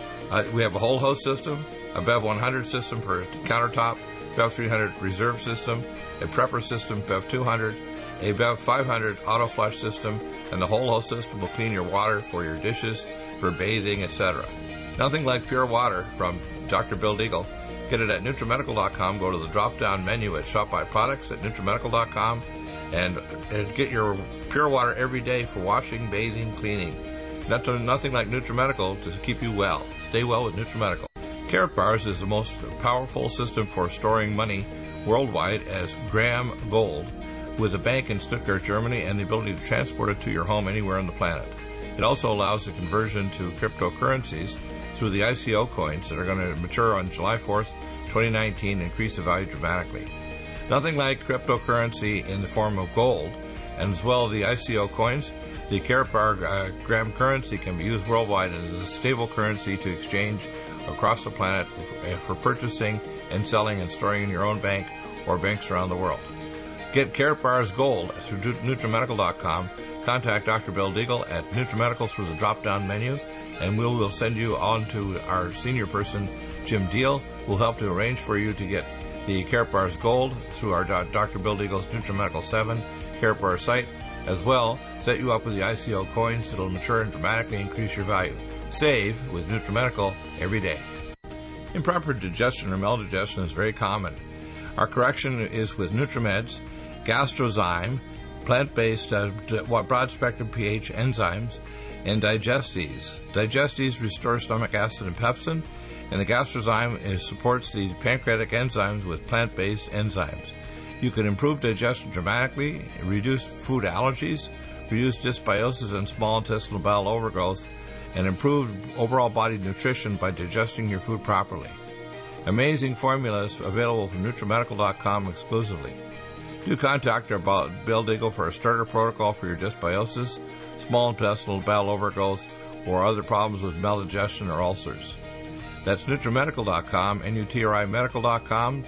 We have a whole host system, a BEV 100 system for countertop, BEV 300 reserve system, a prepper system, BEV 200, a BEV 500 auto flush system, and the whole host system will clean your water for your dishes, for bathing, etc. Nothing like pure water from Dr. Bill Deagle. Get it at NutriMedical.com. Go to the drop-down menu at Shop by Products at NutriMedical.com and get your pure water every day for washing, bathing, cleaning. Nothing like NutriMedical to keep you well. Stay well with NutriMedical. Carrot Bars is the most powerful system for storing money worldwide as Graham Gold, with a bank in Stuttgart, Germany, and the ability to transport it to your home anywhere on the planet. It also allows the conversion to cryptocurrencies through the ICO coins that are going to mature on July 4th, 2019, and increase the value dramatically. Nothing like cryptocurrency in the form of gold, and as well as the ICO coins. The Carrot Bar Graham currency can be used worldwide as a stable currency to exchange across the planet for purchasing and selling and storing in your own bank or banks around the world. Get Carrot Bars Gold through NutriMedical.com. Contact Dr. Bill Deagle at NutriMedical through the drop-down menu, and we will send you on to our senior person, Jim Deal, who will help to arrange for you to get the Carrot Bars Gold through our Dr. Bill Deagle's NutriMedical 7 Carrot Bar site, as well set you up with the ICO coins that will mature and dramatically increase your value. Save with NutriMedical every day. Improper digestion or maldigestion is very common. Our correction is with NutriMeds, Gastrozyme, plant-based broad-spectrum pH enzymes, and Digestes. Digestes restore stomach acid and pepsin, and the Gastrozyme supports the pancreatic enzymes with plant-based enzymes. You can improve digestion dramatically, reduce food allergies, reduce dysbiosis and small intestinal bowel overgrowth, and improve overall body nutrition by digesting your food properly. Amazing formulas available from NutriMedical.com exclusively. Do contact our Bill Deagle for a starter protocol for your dysbiosis, small intestinal bowel overgrowth, or other problems with maldigestion or ulcers. That's NutriMedical.com, NutriMedical.com,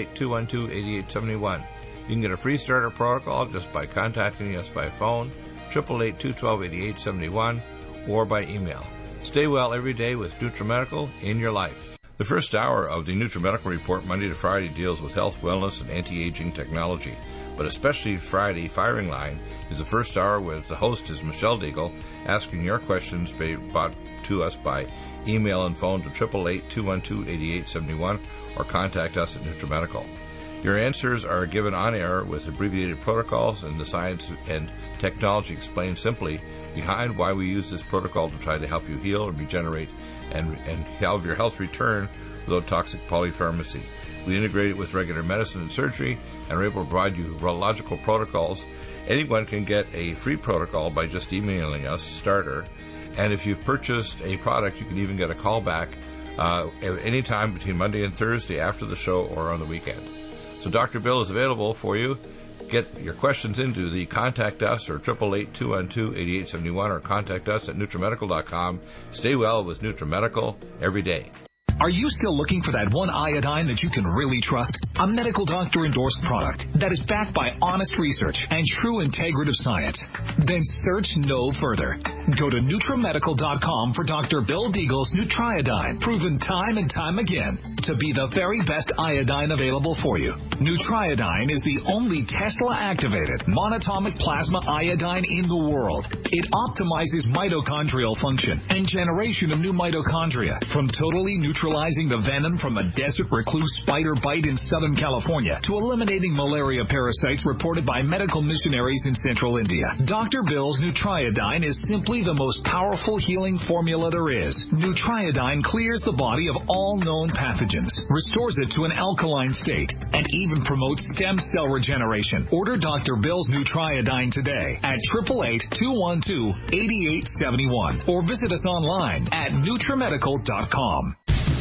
888-212-8871. You can get a free starter protocol just by contacting us by phone, 888-212-8871, or by email. Stay well every day with NutriMedical in your life. The first hour of the NutriMedical Report, Monday to Friday, deals with health, wellness, and anti-aging technology. But especially Friday, Firing Line, is the first hour with the host is Michelle Deagle, asking your questions brought to us by email and phone to 888-212-8871 or contact us at NutriMedical. Your answers are given on air with abbreviated protocols and the science and technology explained simply behind why we use this protocol to try to help you heal and regenerate and have your health return without toxic polypharmacy. We integrate it with regular medicine and surgery and are able to provide you virological protocols. Anyone can get a free protocol by just emailing us, starter, and if you've purchased a product, you can even get a call back at any time between Monday and Thursday after the show or on the weekend. So Dr. Bill is available for you. Get your questions into the Contact Us or 888-212-8871 or contact us at NutriMedical.com. Stay well with NutriMedical every day. Are you still looking for that one iodine that you can really trust? A medical doctor-endorsed product that is backed by honest research and true integrative science? Then search no further. Go to NutriMedical.com for Dr. Bill Deagle's Nutriodine, proven time and time again to be the very best iodine available for you. Nutriodine is the only Tesla-activated monatomic plasma iodine in the world. It optimizes mitochondrial function and generation of new mitochondria from totally neutralizing the venom from a desert recluse spider bite in Southern California to eliminating malaria parasites reported by medical missionaries in central India. Dr. Dr. Bill's Nutriodine is simply the most powerful healing formula there is. Nutriodine clears the body of all known pathogens, restores it to an alkaline state, and even promotes stem cell regeneration. Order Dr. Bill's Nutriodine today at 888-212-8871 or visit us online at NutriMedical.com.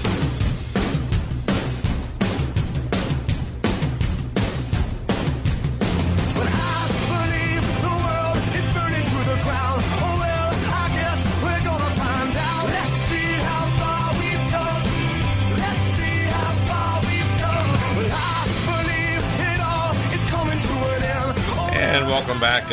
And welcome back.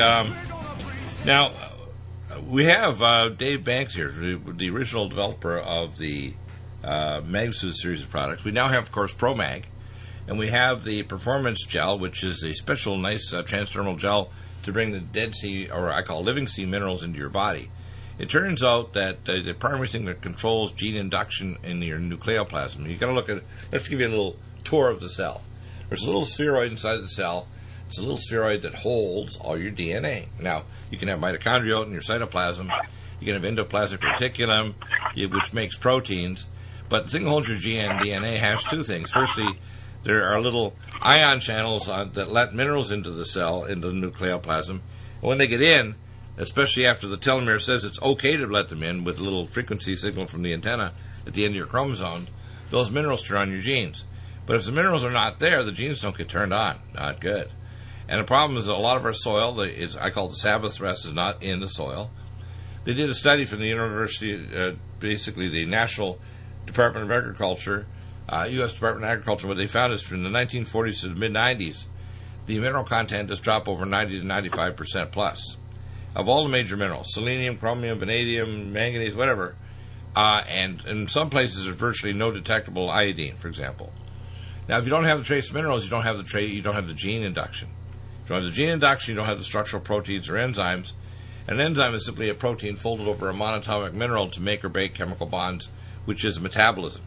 Now, we have Dave Banks here, the original developer of the MagSoothe series of products. We now have, of course, ProMag, and we have the Performance Gel, which is a special, nice transdermal gel to bring the dead sea, or I call living sea minerals into your body. It turns out that the primary thing that controls gene induction in your nucleoplasm, you got to look at, let's give you a little tour of the cell. There's a little spheroid inside the cell. It's a little spheroid that holds all your DNA. Now, you can have mitochondria out in your cytoplasm. You can have endoplasmic reticulum, which makes proteins. But the thing that holds your DNA has two things. Firstly, there are little ion channels that let minerals into the cell, into the nucleoplasm. And when they get in, especially after the telomere says it's okay to let them in with a little frequency signal from the antenna at the end of your chromosome, those minerals turn on your genes. But if the minerals are not there, the genes don't get turned on. Not good. And the problem is that a lot of our soil, I call it the Sabbath rest, is not in the soil. They did a study from the university, basically the National Department of Agriculture, U.S. Department of Agriculture. What they found is from the 1940s to the mid-90s, the mineral content has dropped over 90 to 95% plus of all the major minerals: selenium, chromium, vanadium, manganese, whatever. And in some places, there's virtually no detectable iodine, for example. Now, if you don't have the trace minerals, you don't have the gene induction. If you don't have the gene induction, you don't have the structural proteins or enzymes. An enzyme is simply a protein folded over a monatomic mineral to make or break chemical bonds, which is metabolism.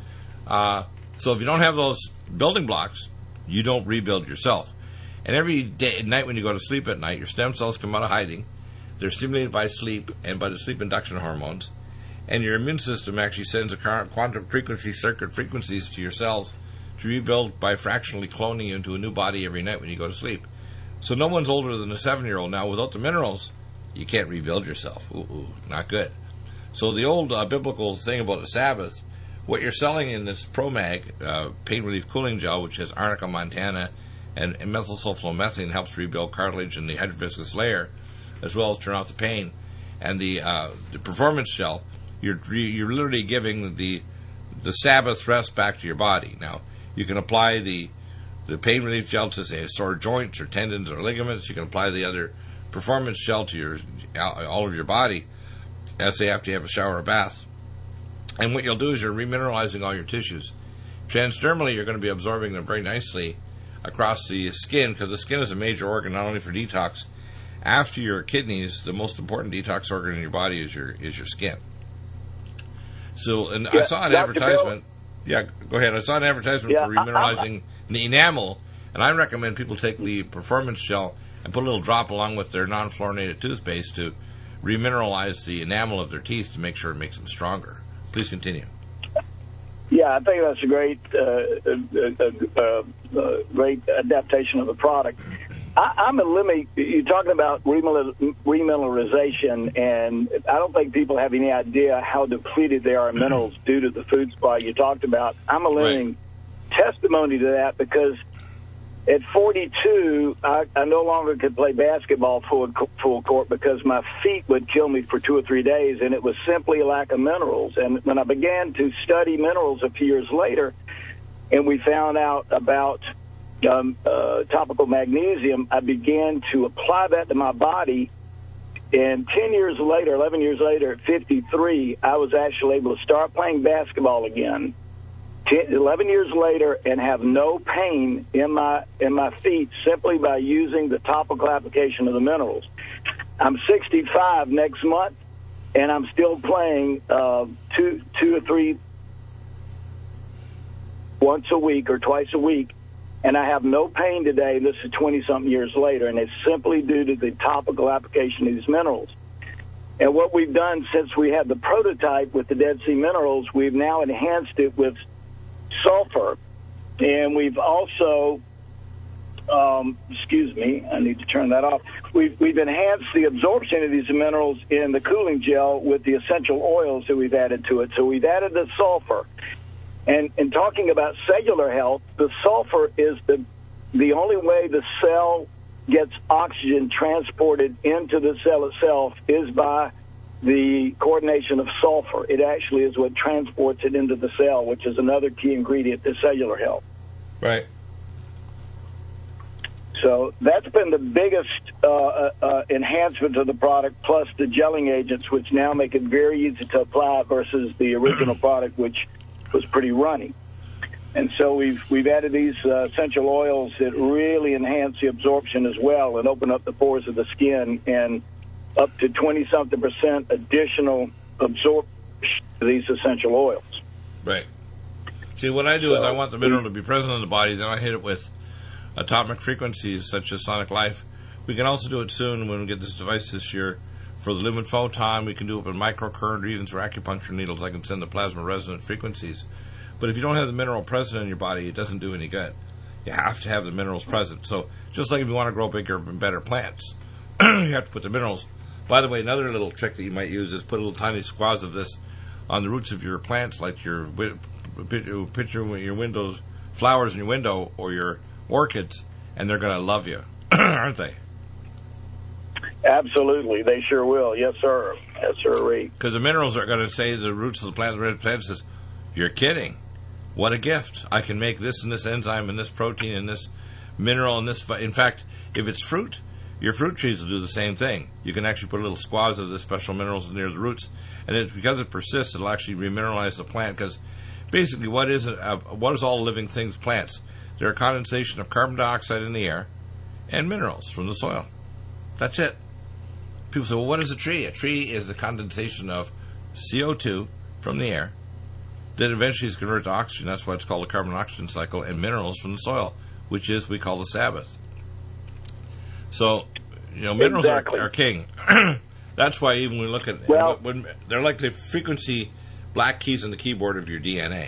So if you don't have those building blocks, you don't rebuild yourself. And every day, at night when you go to sleep at night, your stem cells come out of hiding. They're stimulated by sleep and by the sleep induction hormones. And your immune system actually sends a quantum frequency circuit frequencies to your cells to rebuild by fractionally cloning you into a new body every night when you go to sleep. So no one's older than a 7-year-old. Now, without the minerals, you can't rebuild yourself. Not good. So the old biblical thing about the Sabbath, what you're selling in this ProMag pain relief cooling gel, which has arnica montana and methylsulfonylmethane, helps rebuild cartilage in the hydroviscous layer, as well as turn off the pain. And the Performance Gel, you're literally giving the Sabbath rest back to your body. Now, you can apply the pain relief gel to, say, sore joints or tendons or ligaments. You can apply the other Performance Gel to all of your body, as say after you have a shower or bath. And what you'll do is you're remineralizing all your tissues. Transdermally, you're going to be absorbing them very nicely across the skin, because the skin is a major organ not only for detox. After your kidneys, the most important detox organ in your body is your skin. So, and I saw an advertisement. Yeah, go ahead. I saw an advertisement for remineralizing the enamel, and I recommend people take the Performance Gel and put a little drop along with their non-fluorinated toothpaste to remineralize the enamel of their teeth to make sure it makes them stronger. Please continue. Yeah, I think that's a great great adaptation of the product. You're talking about remineralization, and I don't think people have any idea how depleted they are in minerals due to the food supply you talked about. I'm a living testimony to that, because at 42, I no longer could play basketball full court because my feet would kill me for 2 or 3 days, and it was simply a lack of minerals. And when I began to study minerals a few years later, and we found out about topical magnesium, I began to apply that to my body. And 10 years later, 11 years later, at 53, I was actually able to start playing basketball again. 11 years later, and have no pain in my feet simply by using the topical application of the minerals. I'm 65 next month, and I'm still playing 2 or 3 once a week or twice a week, and I have no pain today. This is 20-something years later, and it's simply due to the topical application of these minerals. And what we've done since we had the prototype with the Dead Sea Minerals, we've now enhanced it with sulfur. And we've also, excuse me, I need to turn that off. We've enhanced the absorption of these minerals in the cooling gel with the essential oils that we've added to it. So we've added the sulfur. And in talking about cellular health, the sulfur is the only way the cell gets oxygen transported into the cell itself is by the coordination of sulfur. It actually is what transports it into the cell, which is another key ingredient to cellular health. Right. So that's been the biggest enhancement to the product, plus the gelling agents, which now make it very easy to apply versus the original product, which was pretty runny. And so we've added these essential oils that really enhance the absorption as well and open up the pores of the skin, and up to 20-something% additional absorption of these essential oils. Right. See, what I do is I want the mineral to be present in the body, then I hit it with atomic frequencies such as sonic life. We can also do it soon when we get this device this year. For the lumen photon, we can do it with microcurrent or even through acupuncture needles. I can send the plasma resonant frequencies. But if you don't have the mineral present in your body, it doesn't do any good. You have to have the minerals present. So just like if you want to grow bigger and better plants, you have to put the minerals. By the way, another little trick that you might use is put a little tiny squaws of this on the roots of your plants, like your picture your windows, flowers in your window, or your orchids, and they're going to love you, aren't they? Absolutely, they sure will. Yes, sir. Yes, sir. Because the minerals are going to say to the roots of the plant, the red plant says, "You're kidding. What a gift. I can make this and this enzyme and this protein and this mineral and this." In fact, if it's fruit, your fruit trees will do the same thing. You can actually put little squaws of the special minerals near the roots, and because it persists, it'll actually remineralize the plant. Because basically, what is all living things plants? They're a condensation of carbon dioxide in the air and minerals from the soil. That's it. People say, well, what is a tree? A tree is the condensation of CO2 from the air that eventually is converted to oxygen. That's why it's called a carbon-oxygen cycle, and minerals from the soil, which is we call the Sabbath. So, minerals are king. That's why even when we look at when they're like the frequency black keys on the keyboard of your DNA.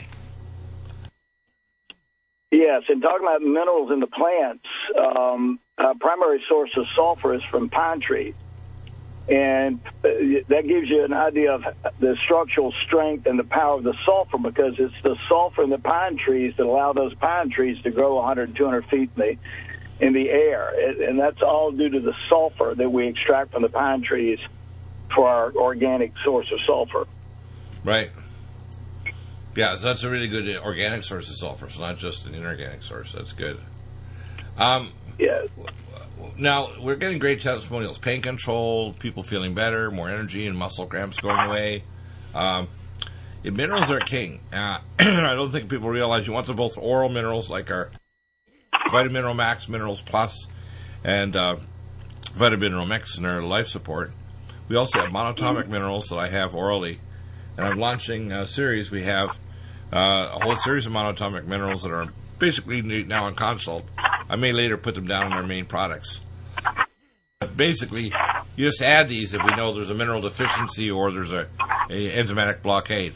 Yes, and talking about minerals in the plants, a primary source of sulfur is from pine trees. And that gives you an idea of the structural strength and the power of the sulfur, because it's the sulfur in the pine trees that allow those pine trees to grow 100, 200 feet in the air. And that's all due to the sulfur that we extract from the pine trees for our organic source of sulfur. Right. Yeah, so that's a really good organic source of sulfur. It's not just an inorganic source. That's good. Yeah. Now, we're getting great testimonials. Pain control, people feeling better, more energy, and muscle cramps going away. Minerals are king. I don't think people realize you want the both oral minerals, like our Vitamin Mineral Max, Minerals Plus, and Vitamin Mineral Mix in our life support. We also have monatomic minerals that I have orally. And I'm launching a series. We have a whole series of monatomic minerals that are basically now on consult. I may later put them down in our main products. But basically, you just add these if we know there's a mineral deficiency or there's a enzymatic blockade.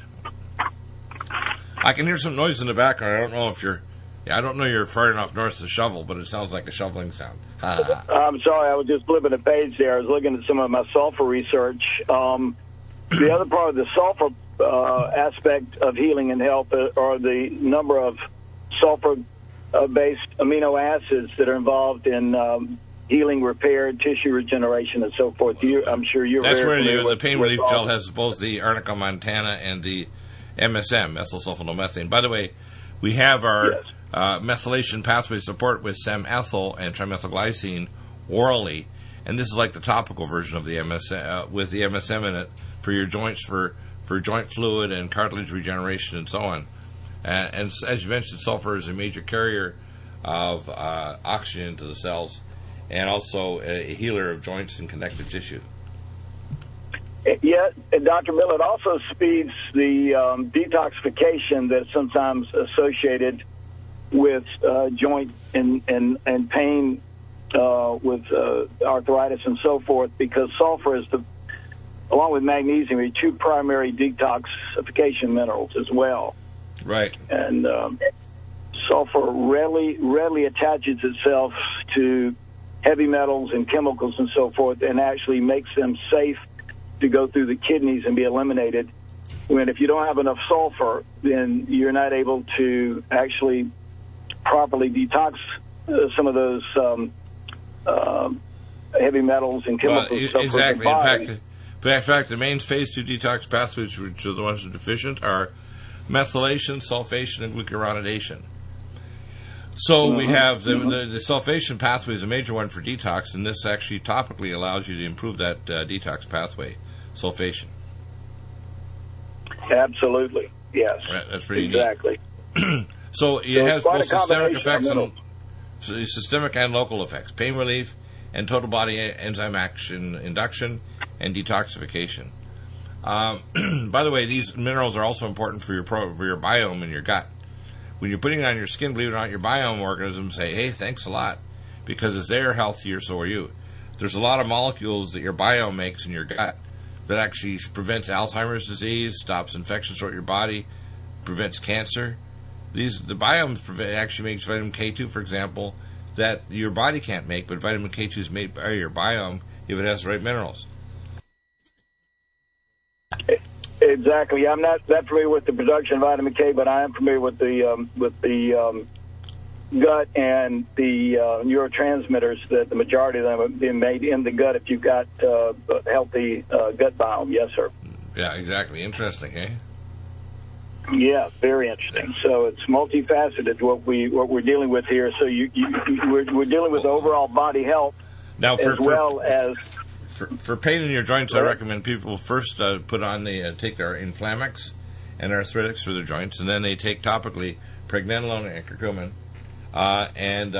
I can hear some noise in the background. I don't know if you're far enough north to shovel, but it sounds like a shoveling sound. I'm sorry, I was just flipping a page there. I was looking at some of my sulfur research. The other part of the sulfur aspect of healing and health are the number of sulfur-based amino acids that are involved in healing, repair, tissue regeneration, and so forth. I'm sure you're That's very familiar with the pain relief gel has both the Arnica montana and the MSM, methylsulfonomethane. By the way, we have our methylation pathway support with SEM-ethyl and trimethylglycine orally, and this is like the topical version of the MSM with the MSM in it for your joints, for joint fluid and cartilage regeneration and so on. And as you mentioned, sulfur is a major carrier of oxygen to the cells, and also a healer of joints and connective tissue. Yeah, and Dr. Bill, it also speeds the detoxification that's sometimes associated with joint and pain with arthritis and so forth, because sulfur is along with magnesium, are two primary detoxification minerals as well. Right. And sulfur readily attaches itself to heavy metals and chemicals and so forth, and actually makes them safe to go through the kidneys and be eliminated. When if you don't have enough sulfur, then you're not able to actually properly detox some of those heavy metals and chemicals. Well, exactly. In fact, the main phase 2 detox pathways, which are the ones that are deficient, are methylation, sulfation, and glucuronidation. So we have the sulfation pathway is a major one for detox, and this actually topically allows you to improve that detox pathway, sulfation. Absolutely, yes. Right, that's pretty exactly. Neat. So it has both systemic effects and systemic and local effects: pain relief and total body enzyme action induction and detoxification. By the way, these minerals are also important for your biome in your gut. When you're putting it on your skin, believe it or not, your biome organisms say, hey, thanks a lot, because as they're healthier, so are you. There's a lot of molecules that your biome makes in your gut that actually prevents Alzheimer's disease, stops infections throughout your body, prevents cancer. The biomes actually makes vitamin K2, for example, that your body can't make, but vitamin K2 is made by your biome if it has the right minerals. Exactly. I'm not that familiar with the production of vitamin K, but I am familiar with the gut and the neurotransmitters, that the majority of them are being made in the gut if you've got a healthy gut biome. Yes, sir. Yeah, exactly. Interesting, eh? Yeah, very interesting. So it's multifaceted what we're dealing with here. So we're dealing with overall body health now as for pain in your joints. I recommend people first put on take their Inflamex and Arthritics for their joints, and then they take topically pregnenolone and curcumin, and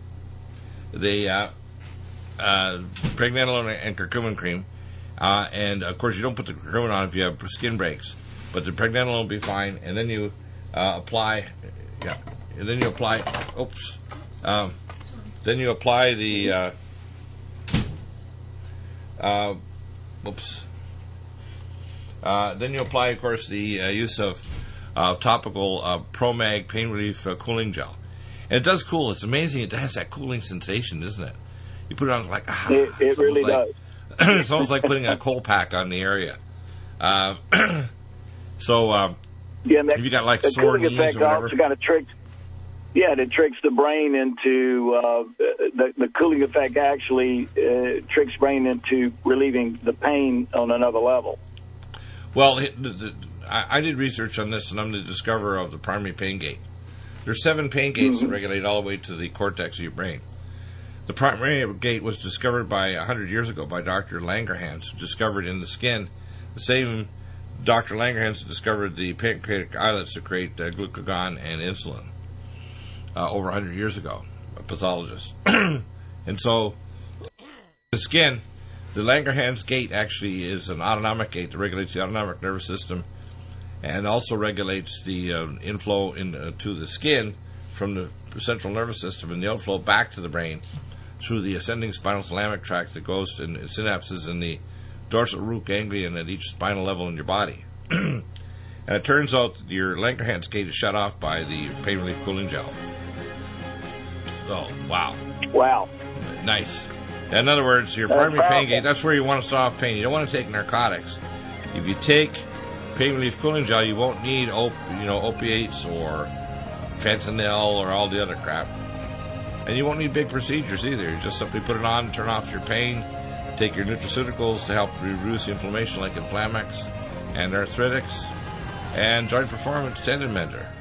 pregnenolone and curcumin cream, and of course you don't put the curcumin on if you have skin breaks. But the pregnenolone will be fine, and then you apply. Yeah, and then you apply. Oops. Then you apply the. Then you apply, of course, the use of topical Promag pain relief cooling gel, and it does cool. It's amazing. It has that cooling sensation, isn't it? You put it on, it's like it really does. It's almost like putting a cold pack on the area. So, if you got like sore knees or whatever, also kind of tricks. Yeah, it tricks the brain into the cooling effect. Actually, tricks brain into relieving the pain on another level. Well, I did research on this, and I'm the discoverer of the primary pain gate. There's 7 pain gates that regulate all the way to the cortex of your brain. The primary gate was discovered by 100 years ago by Dr. Langerhans, who discovered in the skin the same. Dr. Langerhans discovered the pancreatic islets that create glucagon and insulin over 100 years ago, a pathologist. And so the skin, the Langerhans gate actually is an autonomic gate that regulates the autonomic nervous system and also regulates the inflow to the skin from the central nervous system and the outflow back to the brain through the ascending spinal thalamic tract that goes in synapses in the dorsal root ganglion at each spinal level in your body. And it turns out that your Langerhans gate is shut off by the pain relief cooling gel. Oh, wow. Wow. Nice. In other words, your primary pain gate, that's where you want to start off pain. You don't want to take narcotics. If you take pain relief cooling gel, you won't need opiates or fentanyl or all the other crap. And you won't need big procedures either. You just simply put it on, turn off your pain, take your nutraceuticals to help reduce inflammation like Inflamex and Arthritics, and Joint Performance Tendon Mender.